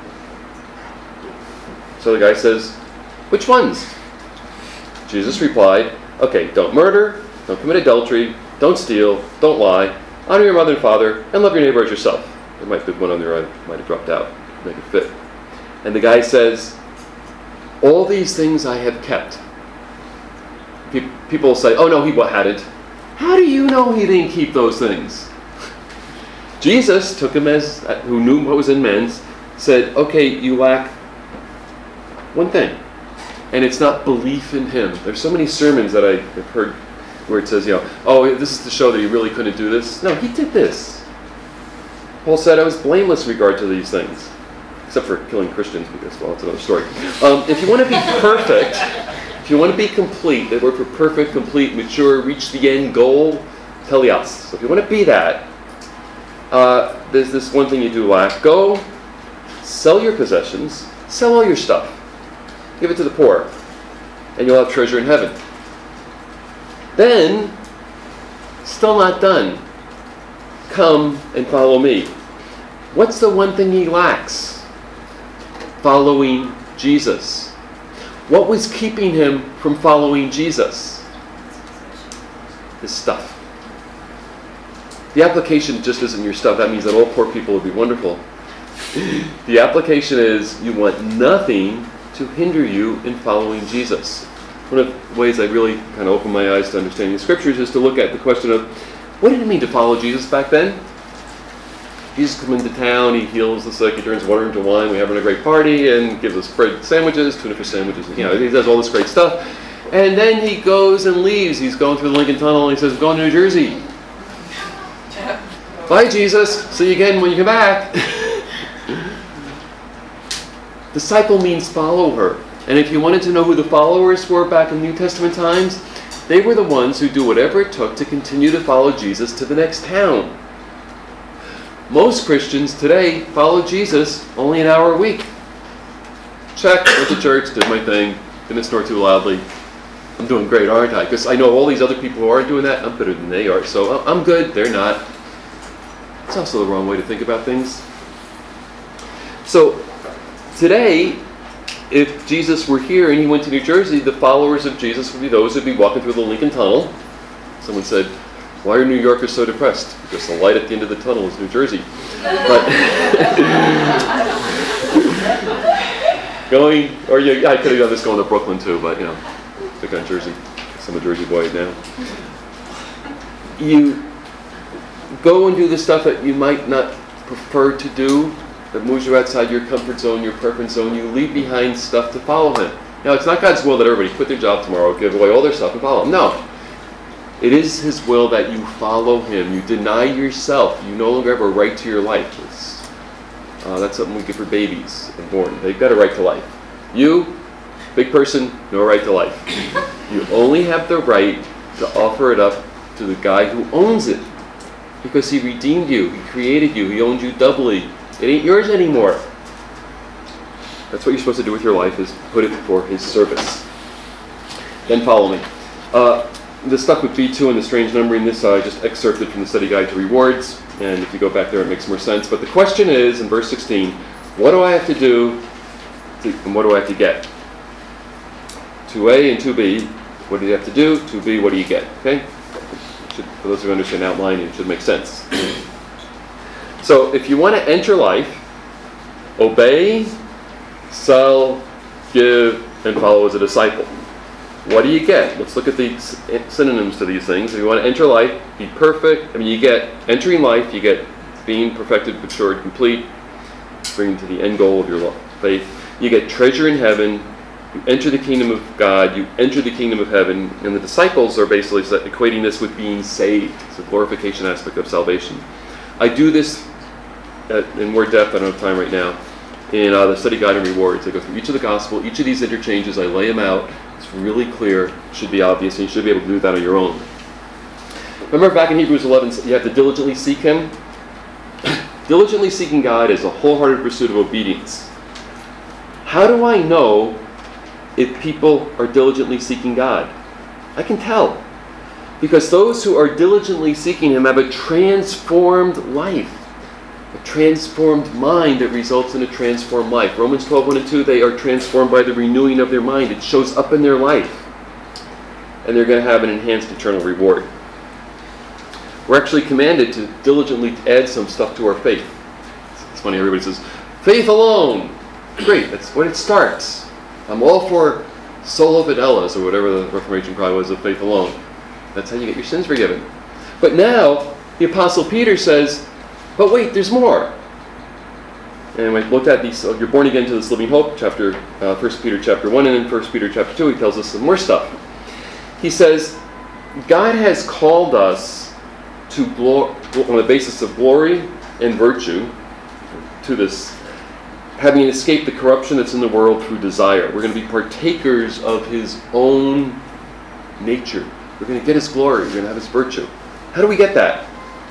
Speaker 1: So the guy says, which ones? Jesus replied, okay, don't murder, don't commit adultery, don't steal, don't lie, honor your mother and father, and love your neighbor as yourself. There might be one on there I might have dropped out, make it fit. And the guy says, all these things I have kept. Pe- people say, oh no, he hadn't. How do you know he didn't keep those things? Jesus took him as, who knew what was in men's, said, okay, you lack one thing. And it's not belief in him. There's so many sermons that I've heard where it says, you know, oh, this is to show that he really couldn't do this. No, he did this. Paul said, I was blameless in regard to these things. Except for killing Christians, because, well, it's another story. Um, if you want to be perfect, if you want to be complete, that word for perfect, complete, mature, reach the end goal, teleos. So if you want to be that, uh, there's this one thing you do lack. Go, sell your possessions, sell all your stuff. Give it to the poor, and you'll have treasure in heaven. Then, still not done. Come and follow me. What's the one thing he lacks? Following Jesus. What was keeping him from following Jesus? His stuff. The application just isn't your stuff. That means that all poor people would be wonderful. The application is you want nothing to hinder you in following Jesus. One of the ways I really kind of opened my eyes to understanding the scriptures is to look at the question of, what did it mean to follow Jesus back then? Jesus comes into town, he heals the sick, he turns water into wine, we're having a great party, and gives us bread sandwiches, tuna fish sandwiches, you know, he does all this great stuff. And then he goes and leaves. He's going through the Lincoln Tunnel, and he says, I'm going to New Jersey. Bye, Jesus. See you again when you come back. Disciple means follower. And if you wanted to know who the followers were back in New Testament times, they were the ones who do whatever it took to continue to follow Jesus to the next town. Most Christians today follow Jesus only an hour a week. Check, went to church, did my thing, didn't snore too loudly. I'm doing great, aren't I? Because I know all these other people who aren't doing that, I'm better than they are. So I'm good, they're not. It's also the wrong way to think about things. So today, if Jesus were here and he went to New Jersey, the followers of Jesus would be those who would be walking through the Lincoln Tunnel. Someone said, why are New Yorkers so depressed? Because the light at the end of the tunnel is New Jersey. But going, or yeah, I could have done this going to Brooklyn too, but you know, pick on Jersey. I'm a Jersey boy now. You go and do the stuff that you might not prefer to do, that moves you outside your comfort zone, your preference zone. You leave behind stuff to follow him. Now, it's not God's will that everybody quit their job tomorrow, give away all their stuff and follow him. No. It is his will that you follow him. You deny yourself. You no longer have a right to your life. Uh, that's something we give for babies and born. They've got a right to life. You, big person, no right to life. You only have the right to offer it up to the guy who owns it. Because he redeemed you. He created you. He owns you doubly. It ain't yours anymore. That's what you're supposed to do with your life, is put it for his service. Then follow me. Uh, the stuff with B two and the strange numbering, this I uh, just excerpted from the study guide to rewards. And if you go back there, it makes more sense. But the question is, in verse sixteen, what do I have to do to, and what do I have to get? two A and two B, what do you have to do? two B, what do you get? Okay? Should, for those who understand outline, it should make sense. So if you want to enter life, obey, sell, give, and follow as a disciple. What do you get? Let's look at the synonyms to these things. If you want to enter life, be perfect. I mean, you get entering life, you get being perfected, matured, complete, bringing to the end goal of your faith. You get treasure in heaven. You enter the kingdom of God. You enter the kingdom of heaven. And the disciples are basically equating this with being saved. It's a glorification aspect of salvation. I do this at, in more depth. I don't have time right now. In uh, the study guide and rewards, I go through each of the gospel, each of these interchanges. I lay them out. It's really clear, should be obvious, and you should be able to do that on your own. Remember back in Hebrews eleven, you have to diligently seek him? Diligently seeking God is a wholehearted pursuit of obedience. How do I know if people are diligently seeking God? I can tell. Because those who are diligently seeking him have a transformed life. A transformed mind that results in a transformed life. Romans twelve, one and two, they are transformed by the renewing of their mind. It shows up in their life. And they're going to have an enhanced eternal reward. We're actually commanded to diligently add some stuff to our faith. It's funny, everybody says, faith alone. Great, that's when it starts. I'm all for sola fidelis, or whatever the Reformation cry was of faith alone. That's how you get your sins forgiven. But now, the Apostle Peter says, but wait, there's more. And we looked at these, so you're born again to this living hope, chapter, uh, First Peter chapter one, and then First Peter chapter two, he tells us some more stuff. He says, God has called us to, glo- on the basis of glory and virtue, to this, having escaped the corruption that's in the world through desire. We're going to be partakers of his own nature. We're going to get his glory. We're going to have his virtue. How do we get that?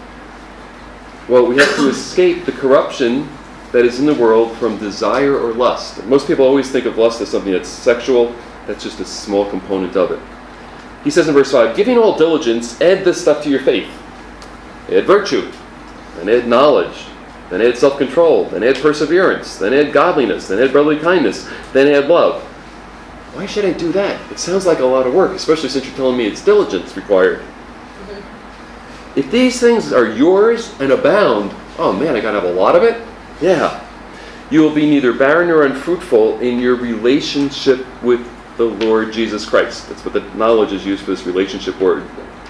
Speaker 1: Well, we have to escape the corruption that is in the world from desire or lust. Most people always think of lust as something that's sexual. That's just a small component of it. He says in verse five, giving all diligence, add this stuff to your faith. Add virtue, then add knowledge, then add self-control, then add perseverance, then add godliness, then add brotherly kindness, then add love. Why should I do that? It sounds like a lot of work, especially since you're telling me it's diligence required. If these things are yours and abound, oh man, I gotta have a lot of it? Yeah. You will be neither barren nor unfruitful in your relationship with the Lord Jesus Christ. That's what the knowledge is used for, this relationship word.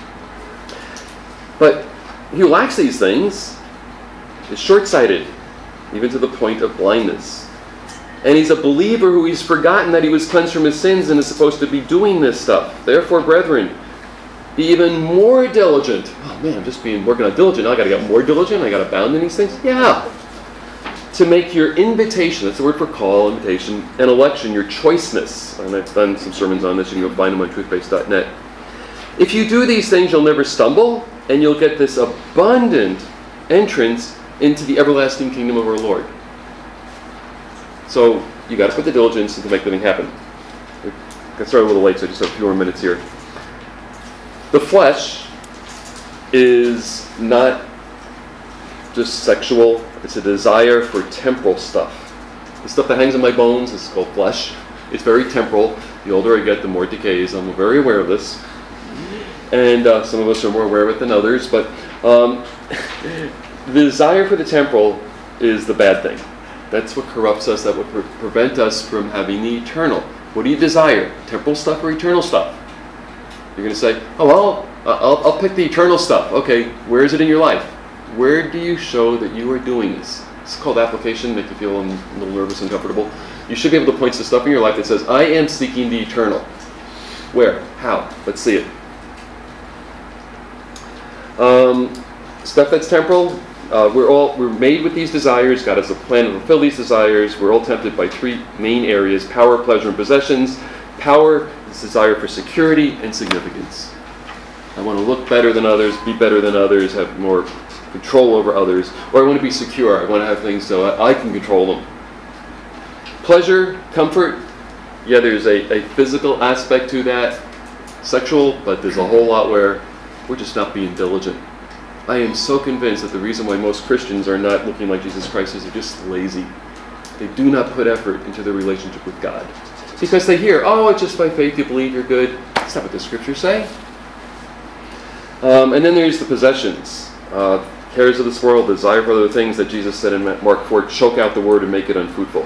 Speaker 1: But he who lacks these things is short-sighted, even to the point of blindness. And he's a believer who he's forgotten that he was cleansed from his sins and is supposed to be doing this stuff. Therefore, brethren, be even more diligent. Oh man, I'm just being working on diligent. Now I got to get more diligent. I got to abound in these things. Yeah. To make your invitation, that's the word for call, invitation, and election, your choiceness. And I've done some sermons on this. You can go find them on truth base dot net. If you do these things, you'll never stumble, and you'll get this abundant entrance into the everlasting kingdom of our Lord. So you got to put the diligence to make the thing happen. I got started a little late, so I just have a few more minutes here. The flesh is not just sexual. It's a desire for temporal stuff. The stuff that hangs on my bones is called flesh. It's very temporal. The older I get, the more it decays. I'm very aware of this. And uh, some of us are more aware of it than others. But um, the desire for the temporal is the bad thing. That's what corrupts us. That would pre- prevent us from having the eternal. What do you desire? Temporal stuff or eternal stuff? You're going to say, oh, well, I'll, I'll pick the eternal stuff. Okay, where is it in your life? Where do you show that you are doing this? It's called application, make you feel a little nervous and uncomfortable. You should be able to point to stuff in your life that says, I am seeking the eternal. Where? How? Let's see it. Um, stuff that's temporal, uh, we're all we're made with these desires. God has a plan to fulfill these desires. We're all tempted by three main areas: power, pleasure, and possessions. Power is desire for security and significance. I want to look better than others, be better than others, have more control over others, or I want to be secure. I want to have things so I, I can control them. Pleasure, comfort, yeah, there's a, a physical aspect to that, sexual, but there's a whole lot where we're just not being diligent. I am so convinced that the reason why most Christians are not looking like Jesus Christ is they're just lazy. They do not put effort into their relationship with God. Because they hear, oh, it's just by faith you believe you're good. That's not what the scriptures say. Um, and then there's the possessions. Uh, cares of this world, desire for other things that Jesus said in Mark four, choke out the word and make it unfruitful.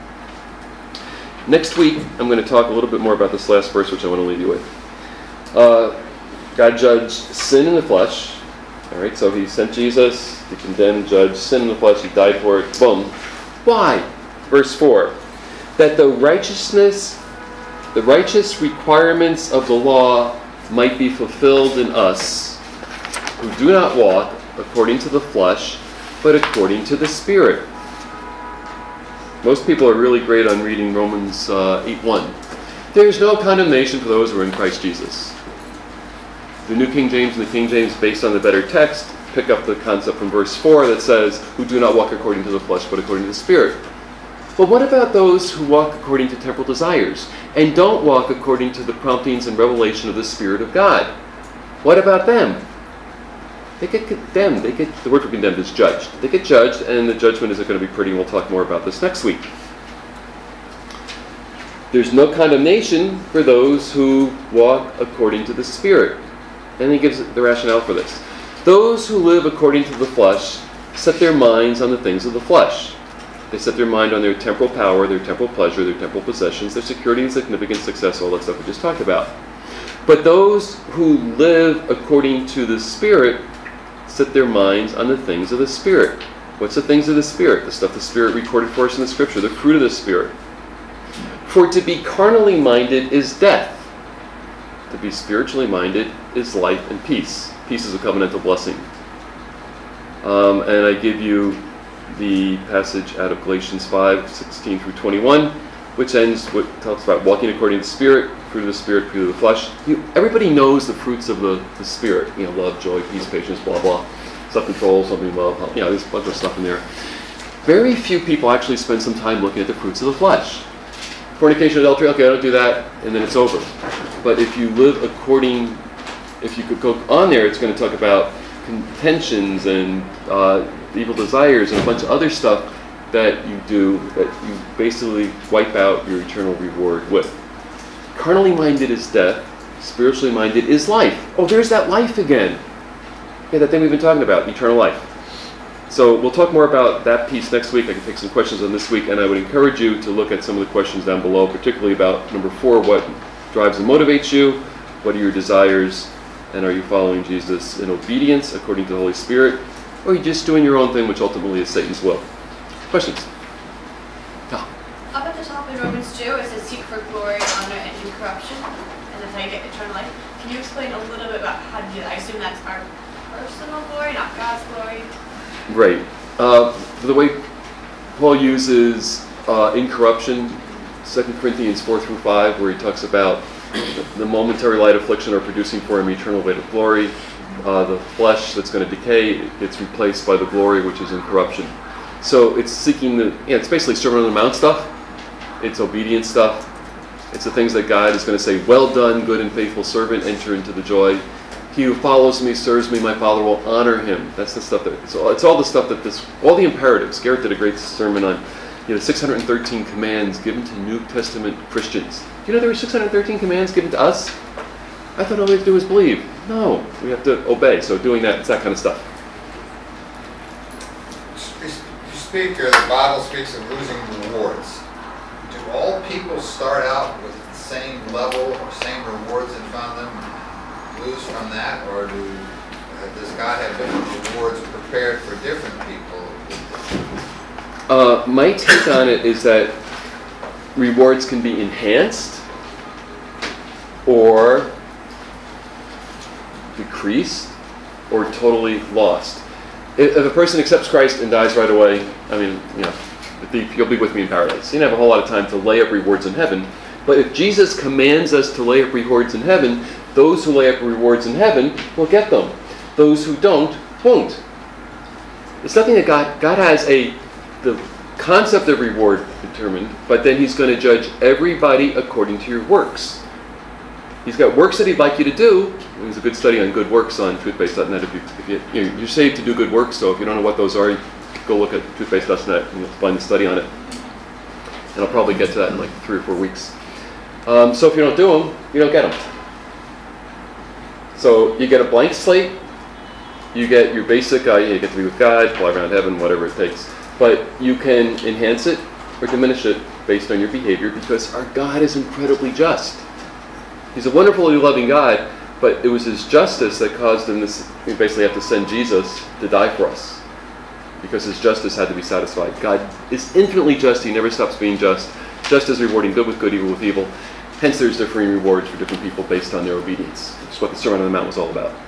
Speaker 1: Next week, I'm going to talk a little bit more about this last verse, which I want to leave you with. Uh, God judged sin in the flesh. All right, so he sent Jesus to condemn, judge sin in the flesh. He died for it. Boom. Why? Verse four. That the righteousness, the righteous requirements of the law might be fulfilled in us, who do not walk according to the flesh, but according to the Spirit. Most people are really great on reading Romans uh, eight one. There is no condemnation for those who are in Christ Jesus. The New King James and the King James, based on the better text, pick up the concept from verse four that says, who do not walk according to the flesh, but according to the Spirit. But what about those who walk according to temporal desires and don't walk according to the promptings and revelation of the Spirit of God? What about them? They get condemned. They get, the word for condemned is judged. They get judged, and the judgment isn't going to be pretty. We'll talk more about this next week. There's no condemnation for those who walk according to the Spirit. And he gives the rationale for this. Those who live according to the flesh set their minds on the things of the flesh. They set their mind on their temporal power, their temporal pleasure, their temporal possessions, their security and significance, success, all that stuff we just talked about. But those who live according to the Spirit set their minds on the things of the Spirit. What's the things of the Spirit? The stuff the Spirit recorded for us in the Scripture, the fruit of the Spirit. For to be carnally minded is death. To be spiritually minded is life and peace. Peace is a covenantal blessing. Um, and I give you the passage out of Galatians five, sixteen through twenty-one, which ends, what talks about walking according to the Spirit, fruit of the Spirit, fruit of the flesh. You, everybody knows the fruits of the, the Spirit. You know, love, joy, peace, patience, blah, blah. Self-control, something, love, you know, there's a bunch of stuff in there. Very few people actually spend some time looking at the fruits of the flesh. Fornication, adultery, okay, I don't do that, and then it's over. But if you live according, if you could go on there, it's going to talk about contentions and uh, evil desires and a bunch of other stuff that you do that you basically wipe out your eternal reward with. Carnally minded is death. Spiritually minded is life. Oh, there's that life again. Yeah, that thing we've been talking about, eternal life. So we'll talk more about that piece next week. I can take some questions on this week, and I would encourage you to look at some of the questions down below, particularly about number four, what drives and motivates you, what are your desires, and are you following Jesus in obedience according to the Holy Spirit, or are you just doing your own thing, which ultimately is Satan's will? Questions?
Speaker 2: Up at the top in Romans two, it says seek for glory, honor, and incorruption, and that's how you get eternal life. Can you explain a little bit about how to do that? I assume that's our personal glory, not God's glory.
Speaker 1: Right. Uh, the way Paul uses uh, incorruption, Second Corinthians four through five, where he talks about the momentary light affliction are producing for him eternal weight of glory. Uh, the flesh that's going to decay, it gets replaced by the glory which is incorruption. So it's seeking the, yeah, it's basically Sermon on the Mount stuff. It's obedience stuff. It's the things that God is going to say, well done, good and faithful servant, enter into the joy. He who follows me, serves me, my Father will honor him. That's the stuff that, it's all, it's all the stuff that this, all the imperatives. Garrett did a great sermon on, you know, six hundred thirteen commands given to New Testament Christians. Do you know there were six hundred thirteen commands given to us? I thought all we have to do is believe. No, we have to obey. So doing that, it's that kind of stuff.
Speaker 3: You speak, or the Bible speaks of losing rewards. Do all people start out with the same level or same rewards in front of them? Lose from that, or do uh, does God have different rewards prepared for different people?
Speaker 1: Uh, my take on it is that rewards can be enhanced or decreased or totally lost. If, if a person accepts Christ and dies right away, I mean, you know, you'll be with me in paradise. You don't have a whole lot of time to lay up rewards in heaven. But if Jesus commands us to lay up rewards in heaven, those who lay up rewards in heaven will get them. Those who don't, won't. It's nothing that God, God has a, the concept of reward determined, but then he's going to judge everybody according to your works. He's got works that he'd like you to do. There's a good study on good works on truthbase dot net. If, you, if you, you know, you're saved to do good works, so if you don't know what those are, go look at truthbase dot net and you'll find the study on it. And I'll probably get to that in like three or four weeks. Um, so if you don't do them, you don't get them. So you get a blank slate, you get your basic, uh, you get to be with God, fly around heaven, whatever it takes. But you can enhance it or diminish it based on your behavior, because our God is incredibly just. He's a wonderfully loving God, but it was his justice that caused him this, we basically have to send Jesus to die for us, because his justice had to be satisfied. God is infinitely just, he never stops being just, just as rewarding good with good, evil with evil. Hence there's differing rewards for different people based on their obedience. Which is what the Sermon on the Mount was all about.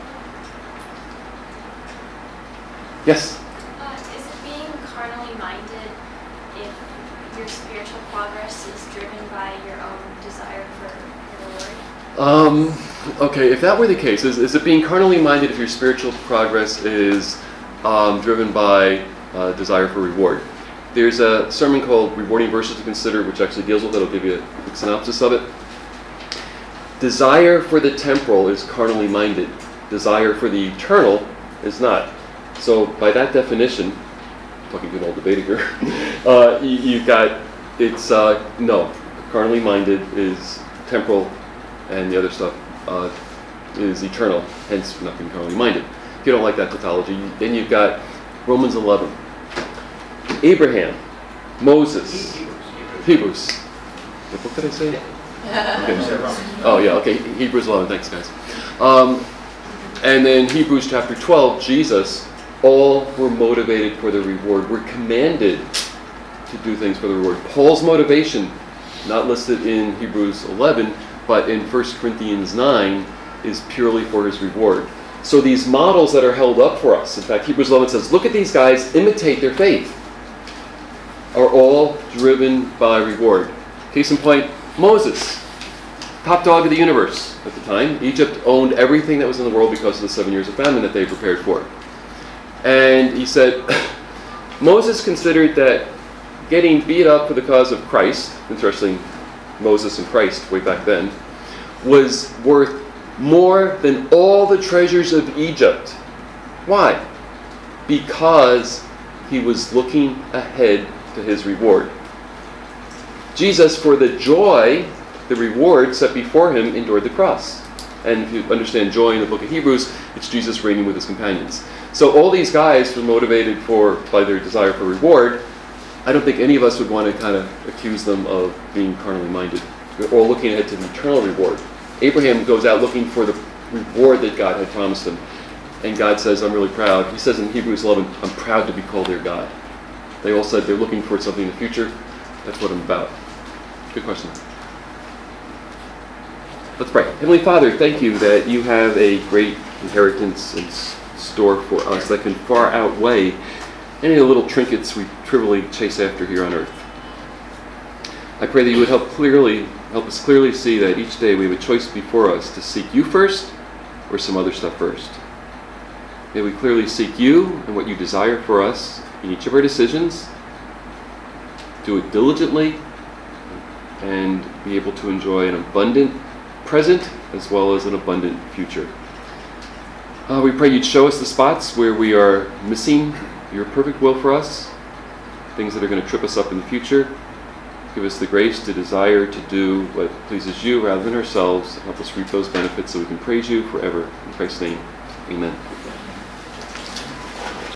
Speaker 1: Yes?
Speaker 4: Uh, is it being carnally minded if your spiritual progress is driven by your own desire for the Lord?
Speaker 1: Um, okay, if that were the case, is, is it being carnally minded if your spiritual progress is um, driven by uh, desire for reward? There's a sermon called Rewarding Verses to Consider, which actually deals with it. I'll give you a quick synopsis of it. Desire for the temporal is carnally minded. Desire for the eternal is not. So by that definition, talking to an old debater here, uh, you, you've got, it's, uh, no, carnally minded is temporal, and the other stuff uh, is eternal, hence not being carnally minded. If you don't like that tautology, then you've got Romans eleven. Abraham, Moses, Hebrews. What book did I say? Okay. Oh yeah, okay, Hebrews eleven, thanks guys. Um, and then Hebrews chapter twelve, Jesus, all were motivated for the reward. We're commanded to do things for the reward. Paul's motivation, not listed in Hebrews eleven, but in First Corinthians nine, is purely for his reward. So these models that are held up for us, in fact, Hebrews eleven says, look at these guys, imitate their faith, are all driven by reward. Case in point, Moses, top dog of the universe at the time. Egypt owned everything that was in the world because of the seven years of famine that they prepared for. And he said, Moses considered that getting beat up for the cause of Christ, interesting, Moses and Christ way back then, was worth more than all the treasures of Egypt. Why? Because he was looking ahead to his reward. Jesus, for the joy, the reward set before him, endured the cross. And if you understand joy in the book of Hebrews, it's Jesus reigning with his companions. So all these guys were motivated for by their desire for reward. I don't think any of us would want to kind of accuse them of being carnally minded or looking ahead to the eternal reward. Abraham goes out looking for the reward that God had promised him. And God says, I'm really proud. He says in Hebrews eleven, I'm proud to be called their God. They all said they're looking for something in the future. That's what I'm about. Good question. Let's pray. Heavenly Father, thank you that you have a great inheritance in store for us that can far outweigh any of the little trinkets we trivially chase after here on earth. I pray that you would help clearly, help us clearly see that each day we have a choice before us to seek you first or some other stuff first. May we clearly seek you and what you desire for us in each of our decisions, do it diligently, and be able to enjoy an abundant present as well as an abundant future. Uh, we pray you'd show us the spots where we are missing your perfect will for us, things that are going to trip us up in the future. Give us the grace to desire to do what pleases you rather than ourselves. Help us reap those benefits so we can praise you forever. In Christ's name, amen.